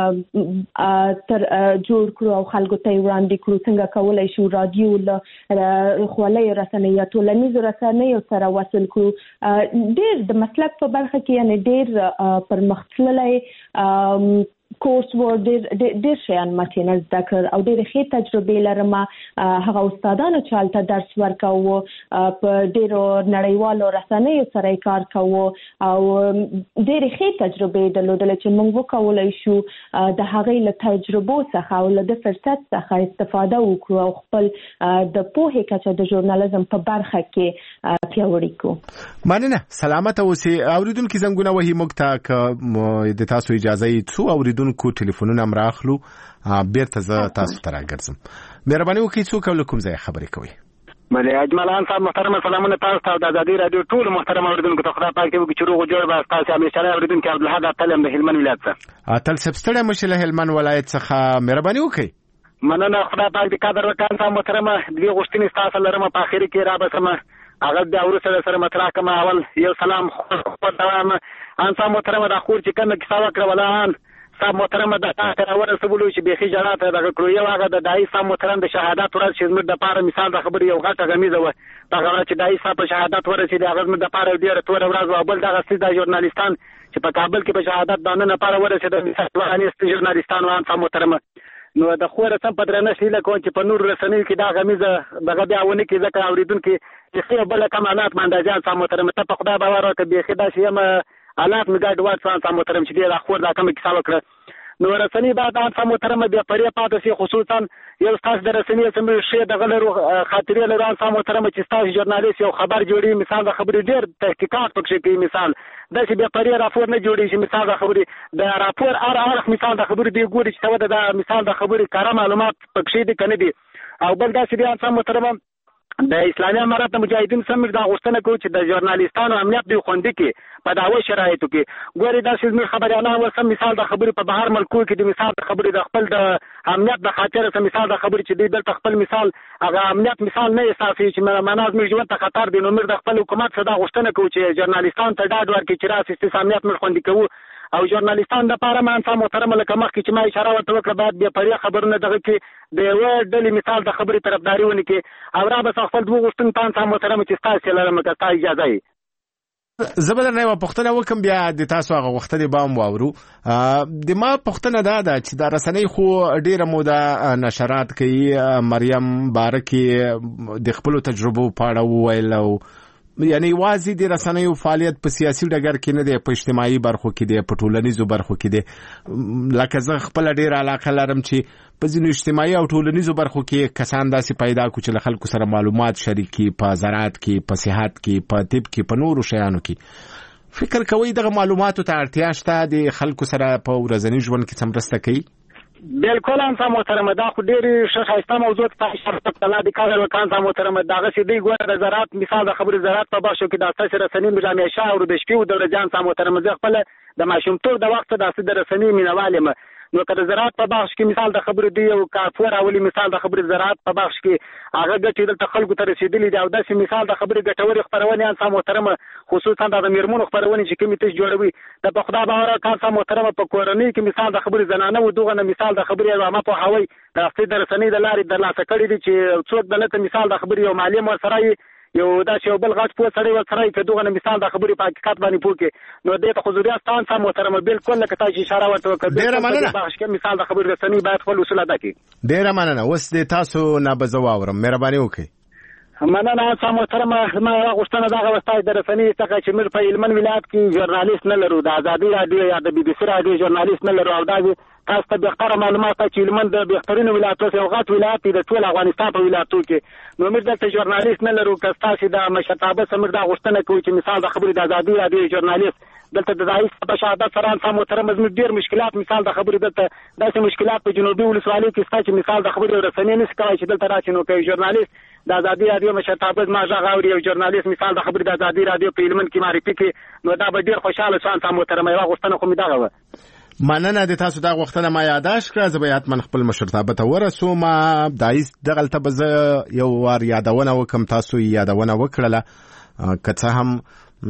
تر جوړ کړو او خلکو ته وړاندې کړو. څنګه کولای شو رادیو له خولۍ رسنۍ ټولنیزو رسنیو سره وصل کړو. ډیر د مسلک په برخه کې یعنی ډیر پرمختللی کورس و ډیر ډیر شیان ماته نه زده کړ او ډیر ښه تجربه لرم. هغه استادانو چې هلته درس ورکاوه په ډیرو نړیوالو رسنیو سره کار کاوه او ډیر ښه تجربه درلودل چې موږ وکولای شو د هغې له تجربو څخه او له فرصت څخه استفاده وکړو او خپل د پوهې کچه د ژورنالیزم په برخه کې پیاوړی کړو. مننه، سلامت اوسئ. اوریدونکو زنګونه وهي موږ ته د تاسو اجازه یې څو اوریدونکو ټلیفونونه هم راخلو بیرته زه تاسو ته راګرځم. مهرباني وکړئ څوک او له کوم ځایه خبرې کوئ؟ ملي اجملان صاحب محترم سلامونه تاسو ته د ازادي رادیو ټول محترم اوریدونکو ته خدای پاک دې وکړي چې روغ جوړ به تاسو همیشه اوریدونکو عبدالحد اتلم د هلمند ولایت څخه. اتل صاحب ستړی مشه له هلمند ولایت څخه مهرباني وکړئ. مننه، خدای پاک دې قدر وکړي. صاحب محترم دوی غوښتنې تاسو لرم په اخر کې را بسمه هغه د اورسره سره مطرح کما. اول یو سلام خو دوام ان صاحب محترم د خور چې کنه کیسه وکړه ولان صاحب محترم د تاسو ورسولو چې بيخي جړاته دغه کړو. یو هغه د دای صاحب محترم د شهادت ورځ چې زموږ د پاره مثال د خبرې یو غټه غمیزه و. هغه چې دای صاحب شهادت ورسېد هغه زموږ د پاره ډیره تور ورځ و. بل دغه سیده ژورنالیستان چې په کابل کې په شهادت باندې نه پاره ورسېد مثال وانیست ژورنالیستان وان صاحب محترم. نو د خور سم په درنه شیله کوم چې په نور رسنیو کې دا غمیزه دغه بیا ونه کې ځکه اوریدونکو چې څه بل کمالات منداجان صاحب محترم ته په خدای باور وکړي بيخي دا شی یم حالات می ګډ وات صاحب محترم چې دا خور دا کوم کیسه وکړه. نو رسنی بعد صاحب محترم بیا پرې پاتې شي خصوصا یو تاسو د رسنی سم شی د غلرو خاطرې لران صاحب محترم چې تاسو ژورنالیست یو خبر جوړي مثال د خبرې ډیر تحقیقات پکې کوي. مثال د چې بیا پرې راپور نه جوړي چې مثال د خبرې د راپور ار ار مثال د خبرې دی ګوري چې دا د مثال د خبرې کار معلومات پکې دي کنه دي. او بل دا چې بیا صاحب محترم د اسلامي امارات مجاهدین سم د غوښتنه کوي چې د ژورنالیستانو امنیت دی خوندي کې په داوی شرایطو کې ګوري دا چې خبريالان وسم مثال د خبرې په بهر ملکو کې د مثال د خبرې د خپل د امنیت د خاطر سم مثال د خبرې چې د دلته خپل مثال هغه امنیت مثال نه احساسي چې مناظ موږ ژوند ته خطر دی. نو موږ د خپل حکومت څخه دا غوښتنه کوي چې ژورنالیستان ته ډاډ ورکړي چې راسي امنیت موږ خوندي کوو او ژورنالیستان د پاره مان صاحب محترم لکه مخکې چې ما اشاره ورته وکړه باید بیا پرې خبرونه دغه کې د یو ډلې مثال د خبرې طرفداري ونه کې او را به خپل دوه غوښتنې تان صاحب محترم چې تاسو لرم که تاسو اجازه یې زبر نه و پښتنه وکم بیا د تاسو هغه وختې بام واورو. د ما پښتنه دا ده چې دا رسنۍ خو ډیره موده نشرات کوي. مریم بارکی د خپل تجربو پاړه وویل او یعنی واځي د رسنیو فعالیت په سیاسي ډګر کې نه دی، په اجتماعي برخو کې دی، په ټولنیزو برخو کې دی. لکه زه خپل ډیر علاقه لرم چې په ځینو اجتماعي او ټولنیزو برخو کې کسان داسې پیدا کو چې له خلکو سره معلومات شریکي، په زراعت کې، په صحت کې، په طب کې، په نورو شیانو کې. فکر کوئ دغه معلوماتو ته اړتیا شته د خلکو سره په ورځني ژوند کې څه مرسته کوي؟ بالکل انسان محترم دا خو ډېر ښه ښایسته موضوع ته اشاره کړه د کار وکړ انسان محترم دغه سي دی ګوره د زراعت مثال د خبرې زراعت په بخښو کې د اساس رسنۍ مجامع شاه او د شپې د ورځې انسان محترم زه خپل د ماشومتوب د وخت د اساس د رسنۍ مینوال یم نو که د زراعت په بخش کې مثال د خبرې دی او کافور اولی مثال د خبرې زراعت په بخش کې هغه ګټې دلته خلکو ته رسیدلې دي او داسې مثال د خبرې ګټورې خپرونې انسان محترم خصوصا د میرمنو خپرونې چې کومې تاسو جوړوي د په خدا باور انسان محترم په کورنۍ کې مثال د خبرې زنانه و دغه مثال د خبرې عامه په هوای د خپل د رسنۍ د لارې د لاسه کړې دي چې څوک دلته مثال د خبرې یو معلم ورسره یو دا چې یو بل غاټ په سره ورسره کې دغه مثال د خبرې په حقیقت باندې پوکې نو د حضوریت ستان سم محترم بالکل لکه تاسو اشاره ورته وکړه ډیره مننه بخښ کې مثال د خبرې رسنۍ باید خپل اصول ادا کړي ډیره مننه اوس د تاسو نه بزواورم مهرباني وکړئ مننه سم محترم ما غوښتنه دا غوښتای د رسنۍ څخه چې موږ په هلمند ولایت کې ژورنالیست نه لرو د ازادي رادیو یا د بي بي سي رادیو ژورنالیست نه لرو او دا تاسو ته بهتره معلومات چې هلمند د بهترینو ولایتونو یو غټ ولایت دی د ټول افغانستان په ولایتونو کې نو موږ دلته ژورنالیست نه لرو که تاسو د مشرتابه سمګ دا غوښتنه کوي چې مثال د خبرې د ازادي رادیو ژورنالیست دلته د رئیس په شهادت سره انسان محترم زموږ ډیر مشکلات مثال د خبرې دلته داسې مشکلات په جنوبي ولسوالۍ کې شته چې مثال د خبرې رسنۍ نشي کوي چې دلته راشي نو کوي ژورنالیست د ازادي رادیو مشرتابه ما ځا غاوري یو ژورنالیست مثال د خبرې د ازادي رادیو په هلمند کې معرفي کې نو دا به ډیر خوشاله شو انسان محترم یو غوښتنه خو می دغه و مننه د تاسو دا غوښتنه ما یاداش کړه زه به حتما خپل مشرتابه ته ورسوم دایس دغلته به زه یو وار یادونه وکم تاسو یادونه وکړله که څه هم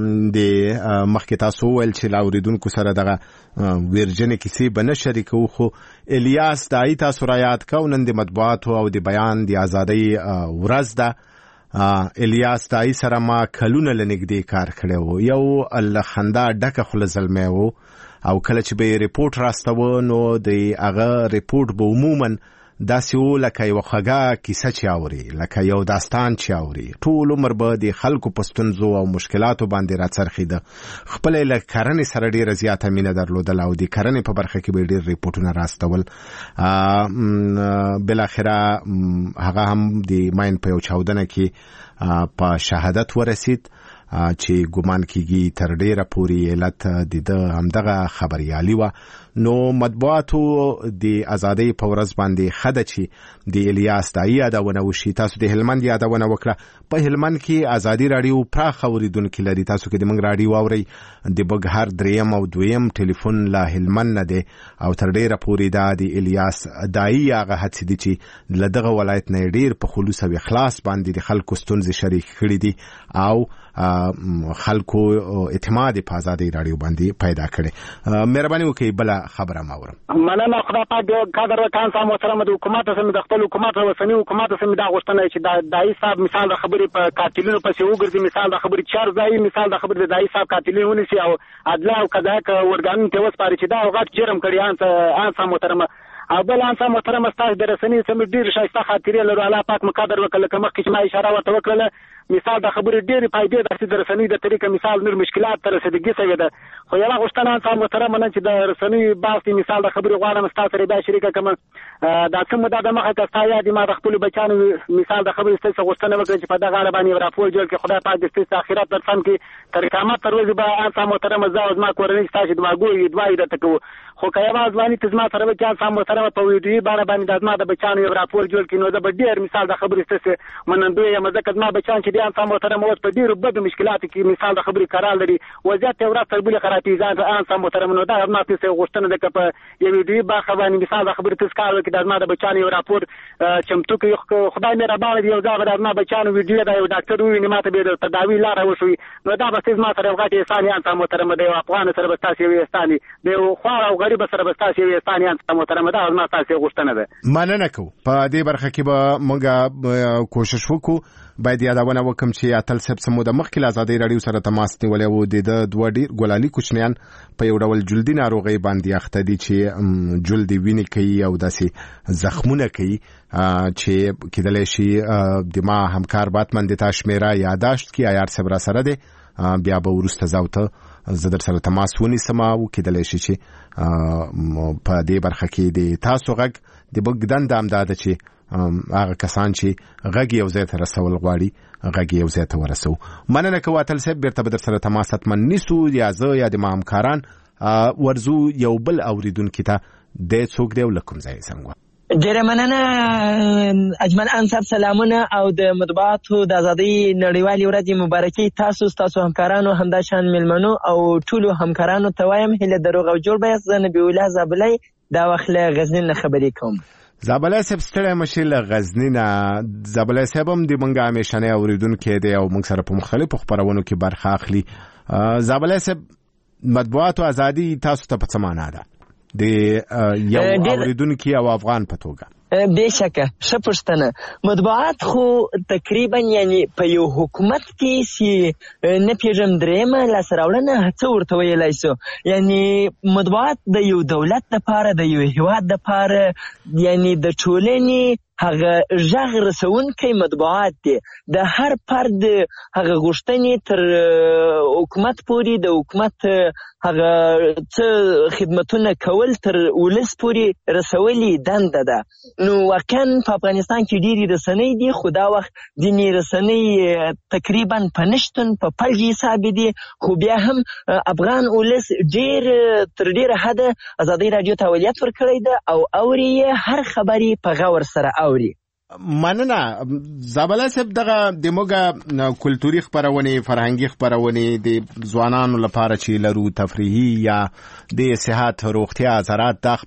د مخکې تاسو ویل چې لاوریدونکو سره دغه ورجنې کیسې به نه شریکو خو الیاس دای تاسو را یاد کو نن د مطبوعاتو او د بیان د ازادۍ ورځ ده الیاس دای سره ما کلونه لنګدې کار کړی و یو الخندا ډکه خوله زلمی و او کله چې به ریپورت راستو نو د هغه ریپورت به عموما داسې و لکه یو خوږه کیسه چې اوري لکه یو داستان چې اوري ټول عمر به د خلکو په ستونزو او مشکلاتو باندې راڅرخېده خپل له کرنې سره ډېره زیاته مینه درلودله او د کرنې په برخه کې به ډېر ریپورټونه راستول بالاخره هغه هم د ماین په یو چاودنه کې په شهادت ورسید چې ګومان کیږي تر ډیره پورې علت د همدغه خبريالي و نو مطبوعاتو د ازادۍ په ورځ باندې خده چې د الیاس دای یادونه وشي تاسو د هلمند یادونه وکړه په هلمند کې ازادي رادیو پراخ اوریدونکو لري تاسو کې د منګ رادیو اوري د بګهر دریم او دویم ټلیفون لا هلمند نه دی او تر ډیره پورې دا د الیاس دای هغه هڅې دي چې لدغه ولایت نه ډیر په خلوص او اخلاص باندې د خلکو ستونزې شریک کړي دي او خلکو اعتماد په ازادي رادیو باندې پیدا کړي مهرباني وکړئ بل خبره ما ورم مننه خدای پاک قدر وکړ سم محترم د حکومت سم د خپل حکومت او سمي حکومت سم دا غوښتنه چې د دای صاحب مثال د خبرې په قاتلینو پسې وګرځي مثال د خبرې چار ځای مثال د خبرې د دای صاحب قاتلین ونیسي او عدالت او قضا ورګان ته وسپاري چې دا غټ جرم کړی ان ان سم محترم او بل انسان محترم استاد د رسنۍ سم ډیر شایسته خاطرې لري الله پاک مقدر وکړه کوم کې ما اشاره ورته وکړه مثال د خبرې ډېرې فائدې د رسنۍ د طریقې مثال نور مشکلات تر رسیدګي سوي ده خو یو غوښتنه انسان محترم نه چې د رسنۍ باندې مثال د خبرې غواړم ستاسو سره دا شریکه کوم دا څه مده د مخه کستا یادي ما د خپل بچانو مثال د خبرې ستاسو غوښتنه وکړه چې په دغه اړه باندې راپور جوړ کړي خدای پاک دې ستاسو اخرت تر څنګ کې تر قیامت تر ورځې به انسان محترم زاوز ما کورنۍ ستاسو د ماګوي دوای د تکو خو کله ما ځواني تزما سره به انسان محترم په ویډیو باندې باندې د ما د بچانو یو راپور جوړ کړي نو د ډېر مثال د خبرې ستاسو منندوی یم ځکه ما بچان چې د انسان محترم په ډیرو بد مشکلاتو کې مثال د خبرې قرار لري وضعیت یو راته بل خرابې ځان ان سم محترم نو دا ما ته غوښتنه ده په یو ویډیو باخه باندې مثال د خبرې تذکر وکړي د ما د بچانو یو راپور چمتو کې خدای مې رباله دی یو ځای د ما بچانو ویډیو دا یو ډاکټر ویني ماته به د تداوی لاره وشوي نو دا به ما سره غټي انسان ان سم محترم دی افغان سره به تاسو یو استاني دی خو او غریب سره به تاسو یو استاني ان سم محترم دا ما تاسو غوښتنه ده مننه کو په دې برخه کې به موږ کوشش وکړو باید یادونه وکم چې اتل سب سمو د مخکې ازادي رادیو سره تماس نیولې وو د دوه ډیر ګولالي کوچنیان په یو ډول جلدی ناروغي باندې اخته دي چې جلدی ویني کوي او داسې زخمونه کوي چې کېدلی شي د ما همکار باتمن د تاشمیرا یاداشت کی عیار صبر سره دی بیا به ورسته زاوته زه در سره تماس ونیسم او کېدلی شي چې په دې برخه کې د تاسو غږ د بګدن د امداد چې هغه کسان چې غږ یو ځای ته رسول غواړي غږ یو ځای ته ورسو مننه کوه اتل صاحب بیرته به در سره تماس اتمن نیسو یا زه یا د ما همکاران ورزو یو بل اوریدونکو ته د څوک دی لکم ځای څنګه ډیره مننه اجمل انصاف سلامونه او د مطبوعاتو د ازادۍ نړیوالې ورځې مبارکي تاسو تاسو همکارانو همدا شان ملمنو او ټولو همکارانو ته وایم هله دروغ او جوړ بیاست زه نبی الله زابلی دا وخت له غزنی نه خبرې کوم زابلی صاحب ستړی مشي له غزنی نه زابلی صاحب هم د منګه همیشنی اوریدونکي دی او موږ سره په مختلفو خپرونو کې برخه اخلي زابلی صاحب مطبوعاتو ازادي تاسو ته په څه معنا ده د یو اوریدونکي او افغان په توګه بېشکه ښه پوښتنه مطبوعات خو تقریبا یعنی په یو حکومت کې چې نه پېژم درېیمه لاسته راوړنه څه ورته ویلی سو یعنی مطبوعات د یو دولت دپاره د یو هېواد دپاره یعنی د ټولنې هغه غږ رسونکی مطبوعات دی د هر فرد هغه غوښتنې تر حکومت پورې د حکومت هغه څه خدمتونه کول تر ولس پورې رسولي دنده ده نو واقعا په افغانستان کې ډېرې رسنۍ دي خو دا وخت ځینې رسنۍ تقریبا په نشتون په پلج حساب دي خو بیا هم افغان ولس ډېر تر ډېره حده ازادۍ راډیو ته اولویت ورکړی ده او اوري یې هر خبرې په غور سره اوري مننه زابلی صاحب دغه د موږ کلتوري خپرونې فرهنګي خپرونې د ځوانانو لپاره چې لرو تفریحي یا د صحت روغتیا زراعت دا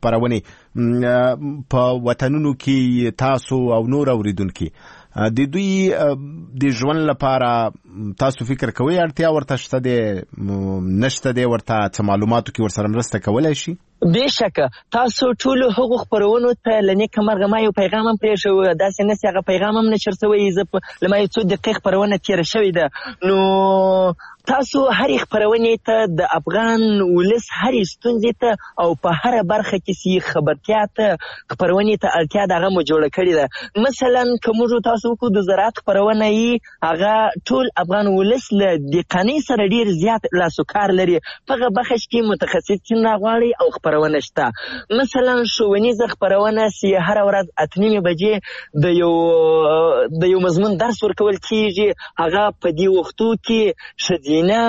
خپرونې په وطنونو کې تاسو او نور اوریدونکي د دوی د ژوند لپاره تاسو فکر کوئ اړتیا ورته شته دی نشته دی ورته څه معلوماتو کې ورسره مرسته کولی شي بېشکه تاسو ټولو هغو خپرونو ته له نیکه مرغه ما یو پیغام هم پرېښوی داسې نسي هغه پیغام هم نشر شوی زه له ما یو څو دقیقې خپرونه تېره شوې ده نو تاسو هرې خپرونې ته د افغان ولس هرې ستونزې ته او په هره برخه کې چې خبرتیا ته خپرونې ته اړتیا ده هغه مو جوړه کړې ده مثلا که موږ تاسو وکړو د زراعت خپرونه یې هغه ټول افغان ولس له دقنۍ سره ډېر زیات لاس و کار لري په هغه بخش کې متخصصین راغواړي او خپرونه شته مثلا ښوونیزه خپرونه چې هره ورځ اته نیمې بجې د یو د یو مضمون درس ورکول کېږي هغه په دې وختو کې ښځینه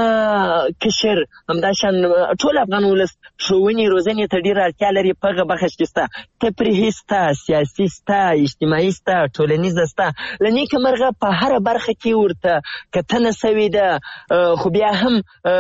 کشر همداشان ټول افغان ولس ښوونې روزنې ته ډېره اړتیا لري په هغه بخش کې شته تفریحي شته سیاسي شته اجتماعي شته ټولنیزه شته له نیکه مرغه په هره برخه کې ورته کتنه سوې ده خو بیا هم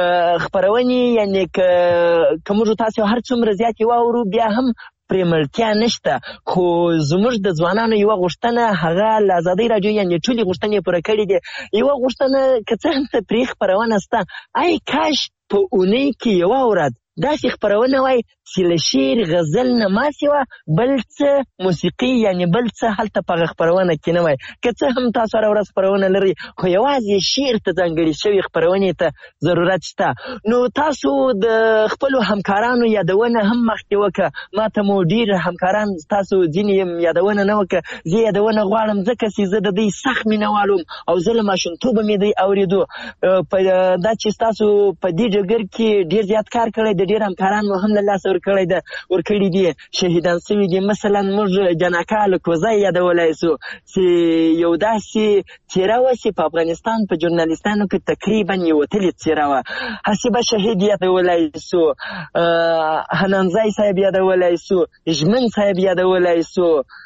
خپرونې یعنې که موږ تاسو هر څومره زیاتې واورو بیا هم پرې مړتیا نشته خو زموږ د ځوانانو یوه غوښتنه هغه له ازادۍ راډیو یعنې ټولې غوښتنې پوره کړې دي یوه غوښتنه که څه هم تفریح خپرونه شته ای کاش په اونۍ کې یوه ورځ داسې خپرونه وای چې له شعر غزل نه ماسې وه بل څه موسیقي یعنې بل څه هلته په هغه خپرونه کې نه وای که څه هم تاسو هره ورځ خپرونه لرئ خو یوازې شعر ته ځانګړې شوې خپرونې ته ضرورت شته نو تاسو د خپلو همکارانو یادونه هم مخکې وکړه ما ته مو ډېر همکاران تاسو ځینې یادونه نه وکړه زه یادونه غواړم ځکه چې زه د دوی سخت مینهوال وم او زه له ماشومتوبه مې دوی اورېدو دا چې تاسو په دې ډګر کې ډېر زیات کار کړی د ډېر همکاران مو هم له لاسه ورکړی ده ورکړي دي شهیدان سوي دي مثلا موږ جناکا الکوزی یادولی سو چې یو داسې څېره وه چې په افغانستان په ژورنالیستانو کې تقریبا یو وتلې څېره وه حسیبه شهید یادولی سو حنانزی صاحب یادولی سو ژمن صاحب یادولی سو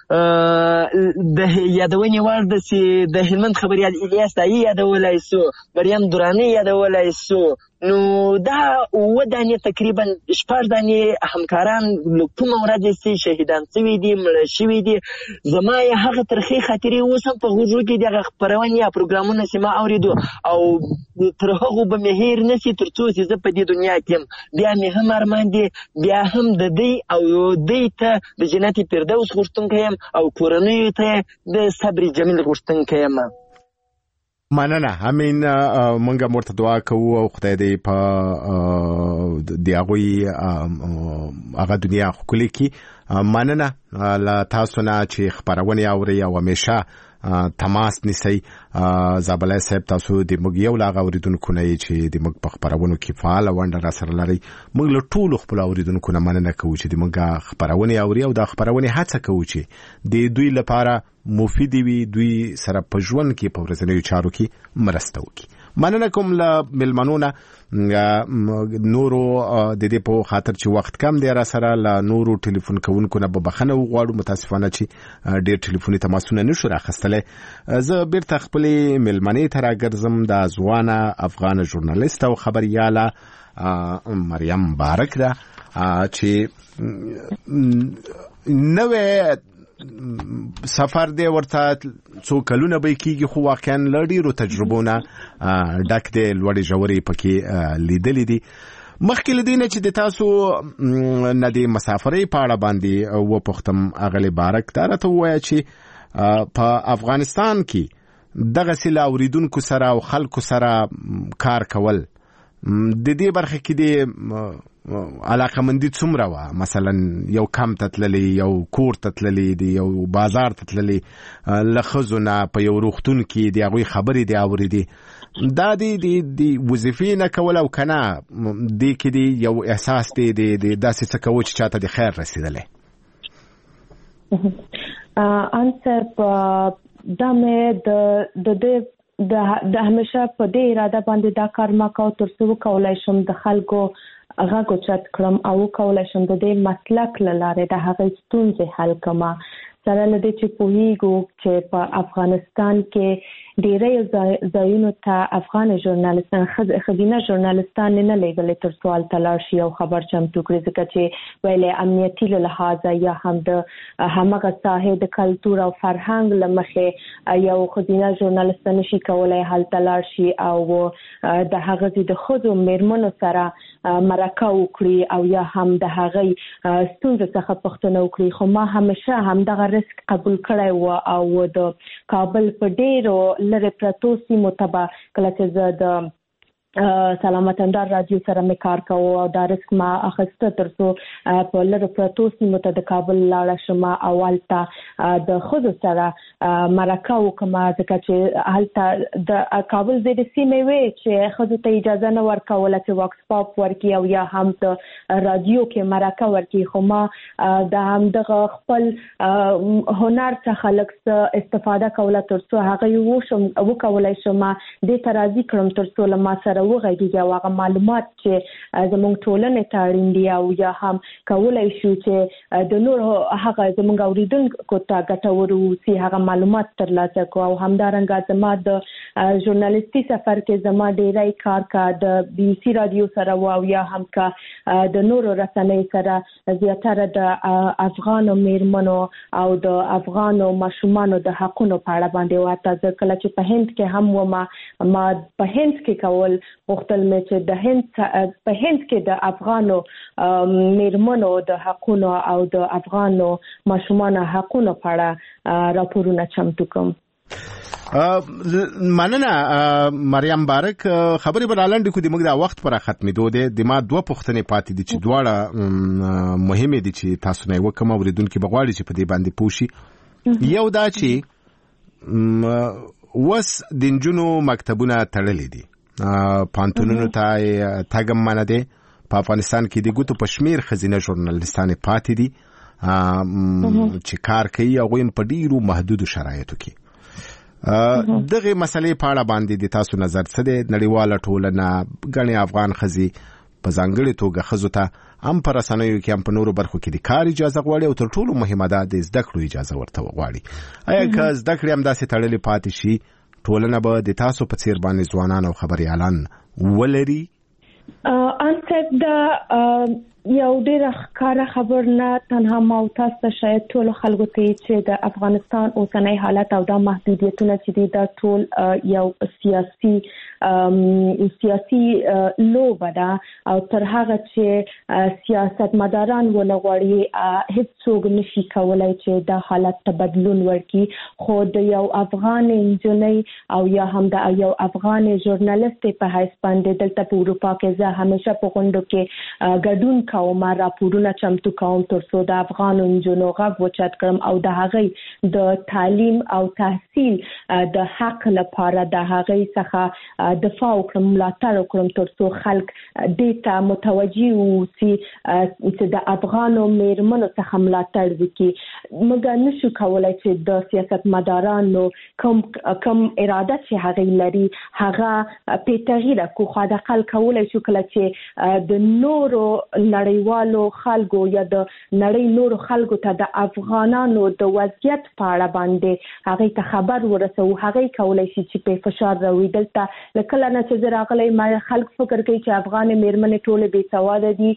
د یادونې وړ ده چې د هلمند خبریال الیاس دایي یادولی سو مریم دراني یادولی سو نو دا اووه دانې تقریبا شپږ دانې همکاران له کومه ورځې چې شهیدان سوي دي مړه شوي دي زما یې هغه ترخې خاطرې اوس هم په غوږو کې دغه خپرونې یا پروګرامونه چې ما اورېدو او تر هغو به مې هېر نه سي تر څو چې زه په دې دنیا کې یم بیا مې هم ارمان دي بیا هم د دوی او دوی ته د جنت فردوس غوښتونکی یم او کورنیو ته د صبر جمیل غوښتونکی یم مننه همین منګه مرته دعا کوو او خدای دې په د هغوی هغه دنیا ښکلې کړي مننه له تاسو نه چې خپرونې اورئ او همیشه تماس نیسئ زابلی صاحب تاسو د موږ یو له هغه اورېدونکو نه یې چې د موږ په خپرونو کې فعاله ونډه راسره لرئ موږ له ټولو خپلو اورېدونکو نه مننه کوو چې د موږ خپرونې اوري او دا خپرونې هڅه کوو چې د دوی لپاره مفیدې وي دوی سره په ژوند کې په ورځنیو چارو کې مرسته وکړي مننه کوم له ملمنونه نورو د دې په خاطر چې وخت کم دی را سره له نورو ټلیفون کوونکو نه به بخنه وغواړو متاسفانه چې ډېر ټلیفوني تماسونه نشو راخستله. زه بیرته خپلې ملمنې ته راګرځم د ځوانه افغان ژورنالیست او خبرياله مریم بارک ده چې نوې سفر دی ورته څو کلونه به کېږي خو واقعا لړیرو تجربونه ډک دی لوړې ژورې پکې لیدلې دي. مخکې له دې نه چې د تاسو نه د مسافرۍ په اړه باندې وپوښتم اغلې بارک دا راته ووایه چې په افغانستان کې دغسې له اورېدونکو سره او خلکو سره کار کول د دې برخه کې د علاقمندي څومره وه؟ مثلا یو کم ته تللی، یو کور ته تللی دی، یو بازار ته تللی، له ښځو نه په یو روغتون کې د هغوی خبرې دې اورېدې، دا د وظیفې نه کول او که نه دې کې د یو احساس دی د داسې څه کوو چې چاته د خیر رسېدلی؟ ان صاحب دا مې د دې د همیشه په دې اراده باندې دا کار ما کاو تر څو وکولای شم د خلکو غږ اوچت کړم او وکولای شم د دې مسلک له لارې د هغې ستونزې حل کړم. سره له دې چې پوهیږو چې په افغانستان کې ډېری ځایونو ته افغان ژورنالستان ښځینه ژورنالستان نه لېږلي تر څو هلته لاړ شي او خبر چمتو کړي، ځکه چې ویلې امنیتي له لحاظه یا هم د همغه ساحې د کلتور او فرهنګ له مخې یو ښځینه ژورنالست نشي کولی هلته لاړ شي او د هغه د ښځو مېرمنو سره مرکه وکړي او یا هم د هغې ستونزو څخه پوښتنه وکړي. خو ما همیشه همدغه رسک قبول کړی و او د کابل په ډېرو لرې پرتو سیمو ته به کله چې زه د سلامت اندار رادیو سره مې کار کوو او دا رسک ما اخیسته تر څو په لرې پرتو سیمو ته د کابل لاړه شم او هلته د ښځو سره مرکه وکړم، ځکه چې هلته د کابل ځینې سیمې وې چې ښځو ته اجازه نه ورکوله چې واکس پاپ ورکړي او یا هم د رادیو کې مرکه ورکړي. خو ما د همدغه خپل هنر څخه لږ څه استفاده کوله تر څو هغه وکولای شم دې ته راضي کړم تر څو له ما سره وغږیږي او هغه معلومات چې زموږ ټولنې ته اړین دي او یا هم کولی شو چې د نور هغه زموږ اورېدونکو ته ګټور واوسي هغه معلومات ترلاسه کړو. او همدارنګه زما د ژورنالیستي سفر کې زما ډېری کار کا د بي بي سي رادیو سره و او یا هم کا د نورو رسنیو سره زیاتره د افغانو مېرمنو او د افغانو ماشومانو د حقونو په اړه باندې واته. زه کله چې په هند کې هم وم ما په هند کې کول غوښتل مې چې د هند په هند کې د افغانو مېرمنو د حقونو او د افغانو ماشومانو حقونو په اړه راپورونه چمتو کړم. مننه مریم بارک. خبرې به رالنډې کړو، موږ دا وخت پر ختمېدو دی. د ما دوه پوښتنې پاتې دي چې دواړه مهمې دي چې تاسو نه یې وکړم، اورېدونکي به غواړي چې په دې باندې پوه شي. یو دا چې اوس د نجونو مکتبونه تړلي دي، پانتونونو ته تګ منع دی. په افغانستان کې د ګوتو په شمېر ښځینه ژورنالستانې پاتې دي چې کار کوي، هغوی په ډېرو محدودو شرایطو کې. دغه مسلې په اړه باندې د تاسو نظر څه دی؟ نړیواله ټولنه ګڼې افغان ښځې په ځانګړې توګه ښځو ته هم په رسنیو کې هم په نورو برخو کې د کار اجازه غواړي او تر ټولو مهمه ده د زده کړو اجازه ورته غواړي. آیا که زده کړې همداسې تړلې پاتې شي ټولنه به د تاسو په څیر باندې ځوانان او خبریالان ولري؟ ان صاحب دا یو ډېر ښکاره خبر نه تنها ما او تاسو ته شاید ټولو خلکو ته چې د افغانستان اوسنی حالت او دا محدودیتونه چې دي دا ټول یو سیاسي سیاسي لوبه ده او تر هغه چې سیاستمداران ونه غواړي هیڅوک نشي کولای چې دا حالت ته بدلون ورکړي. خو د یو افغان انجنۍ او یا هم د یو افغان ژورنالیست په حیث باندې دلته په اروپا کې زه همیشه په غونډو کې ګډون کوم راپورونه چمتو کوم ترڅو د افغان نجونو غږ وچت کړم او د هغې د تعلیم او تحصیل د حق لپاره د هغې څخه دفاع وکړم ملاتړ وکړم ترڅو خلک دې ته متوجي اوسي چې د افغانو میرمنو څخه ملاتړ وکړي. موږ نشو کولای چې د سیاستمدارانو کوم کوم اراده چې هغه لري هغه په تغییر کو خو د خلک کولای شو کله چې د نورو نړیوالو خلکو یا د نړۍ نورو خلکو ته د افغانانو د وضعیت په اړه باندې هغه ته خبر ورسو هغه کولای شي چې په فشار راوړي. دلته لکه نه چې راغلي ما خلک فکر کوي چې افغان میرمنې ټول بې سواده دي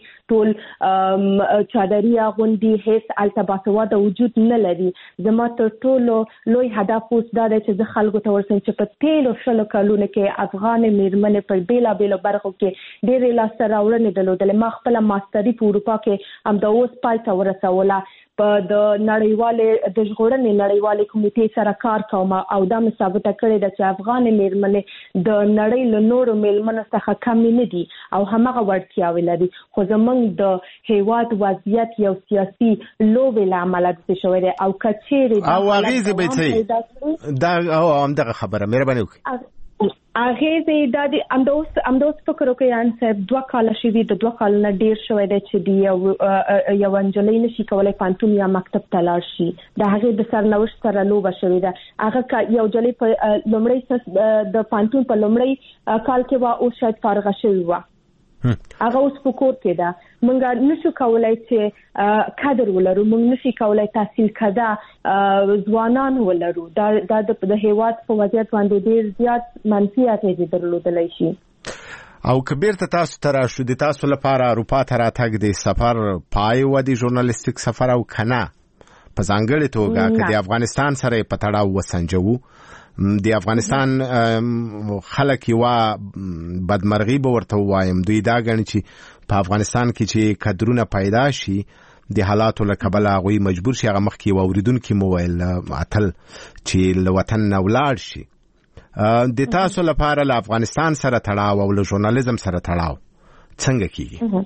ټول چادري اغوندي هیڅ التبا سواده وجود نه لري. زما ته ټول لوی هدف اوس دا دی چې خلکو ته ورسم چې په تیلو شلو کلونو کې افغان میرمنې په بیلا بیل برخو کې ډېرې لاسته راوړنې درلودلې. ما خپله ماستري په اروپا کې همدا اوس پای ته ورسوله په د نړیوالې د ژغورنې نړیوالې کمیټې سره کار کوم او دا مې ثابته کړې ده چې افغان میرمنې د نړۍ له نورو میرمنو څخه کمې نه دي او همغه وړتیاوې لري خو زموږ د هیواد وضعیت یو سیاسي لوبې له امله داسې شوی دی او که چیرې او اغېزې به څه دا او همدغه خبره مهرباني وکړئ اغیزې دا د امدوس امدوس فکر وکړي ان صاحب دوه کال شوي د دوه کال نه ډیر شوی دی چې دی یو یو انجلۍ نشي کولای پانتون یا مکتب ته لاړ شي. د هغې د سرنوشت سره لوبه شوې ده. هغه یو جلۍ په لومړی د پانتون په لومړی کال کې وا او شاید فارغه شوې وه هغه اوس په کور کې ده. موږ نشو کولای چې کادر ولرو موږ نشي کولای تحصیل کده ځوانان ولرو دا د هیواد په وضعیت باندې ډیر زیات منفي اغېزې درلودلی شي. او کبیر ته تاسو ته راشو د تاسو لپاره اروپا ته راتګ د سفر پای و د ژورنالیستیک سفر او کنه په ځانګړې توګه که د افغانستان سره په تړاو وسنجو د افغانستان خلک یو بدمرغي به ورته وایم دوی دا غني چې په افغانستان کې چې کډرونه پیدا شي د حالاتو له کبله غوي مجبور شي هغه مخکې ووریدونکو موبایل اتل چې له وطن نه ولاړ شي. د تاسو لپاره له افغانستان سره تړاو او له ژورنالیزم سره تړاو څنګه کیږي؟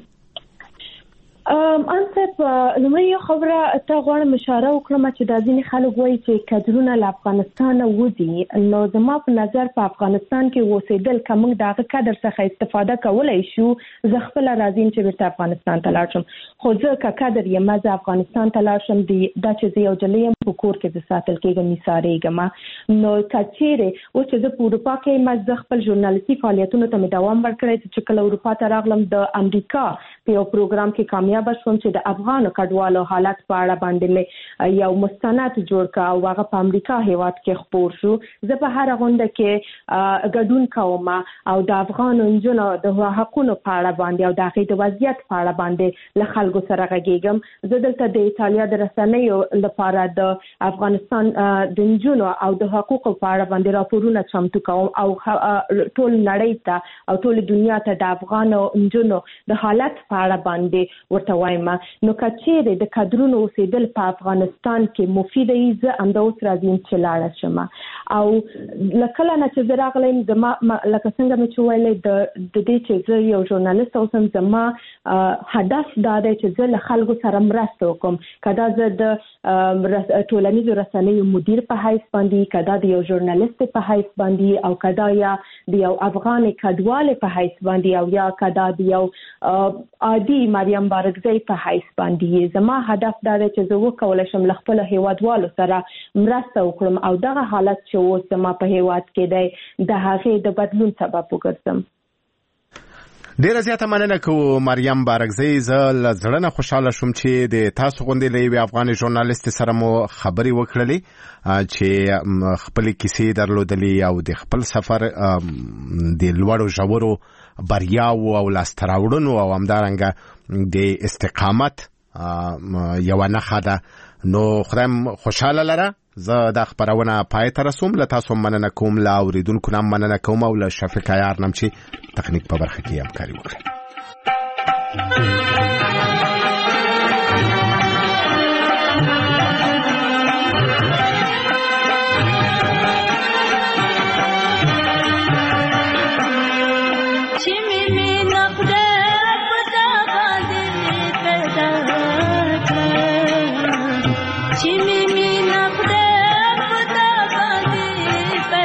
ام ان صاحب لمړی یو خبره ته غواړم اشاره وکړم چې د ځینې خلک وایي چې کډرونه له افغانستان وځي نو زما په نظر په افغانستان کې اوسېدل که موږ د هغه کډر څخه استفاده کولی شو زه خپله راځم چې بیرته افغانستان ته لاړ شم خو زه که کډر یم زه افغانستان ته لاړ شم دا چې زه یو جلۍ یم په کور کې زه ساتل کېږم ایسارېږم نو که چیرې اوس چې زه په اروپا کې یم زه خپل ژورنالیستي فعالیتونو ته مې دوام ورکړی چې کله اروپا ته راغلم د امریکا په یو پروګرام کې کامیاب شوم چې د افغان کډوالو حالت په اړه باندې مې یو مستند جوړ کړ او هغه په امریکا هیواد کې خپور شو. زه په هر غونډه کې ګډون کوم او د افغان نجونو د حقوقو په اړه باندې او د هغې د وضعیت په اړه باندې له خلکو سره غږیږم. زه دلته د ایټالیا د رسنیو لپاره د افغانستان د نجونو او د حقوقو په اړه باندې راپورونه چمتو کوم او ټول نړۍ ته او ټول دنیا ته د افغان نجونو د حالت په اړه باندې ورته وایم. نو که چیرې د کډرونو اوسېدل په افغانستان کې مفید وي زه همدا اوس راځم چې لاړه شم او له کله نه چې زه راغلم زما لکه څنګه مې چې ویلې د دې چې زه یو ژورنالیست اوسم زما هدف دا دی چې زه له خلکو سره مرسته وکړم که دا زه د ټولنیزو رسنیو مدیر په حیث باندې که دا د یو ژورنالیست په حیث باندې او که دا یا د یو افغان کډوالې په حیث باندې او یا که دا د یو عادي مریم بارکزی په حیث باندې زما هدف دا دی چې زه وکولی شم له خپلو هیوادوالو سره مرسته وکړم او دغه حالت چې اوس زما په هیواد کې دی د هغې د بدلون سبب وګرځم. ډیره زیاته مننه کوو مریم بارکزی. زه له زړه نه خوشحاله شوم چې د تاسو غوندې له یوې افغاني ژورنالیستې سره مو خبرې وکړلې چې خپلې کیسې درلودلې او د خپل سفر د لوړو ژورو بریاو او لاسته راوړنو او همدارنګه د استقامت یوه نښه ده. نو خدایم خوشحاله لره. زه دا خبرونه پای ته رسوم. له تاسو مننه کوم له اوریدونکو نه مننه کوم او له شفیق عیار نم چې تخنیک په برخه کې همکاري وکړي. چې مې نه خدای په تا باندې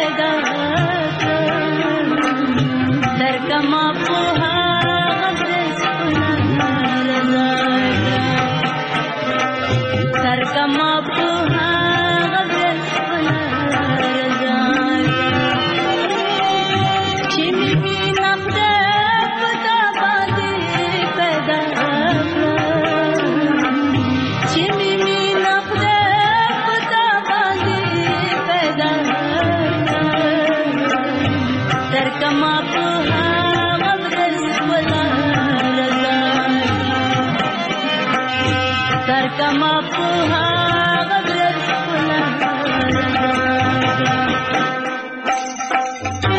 Come up,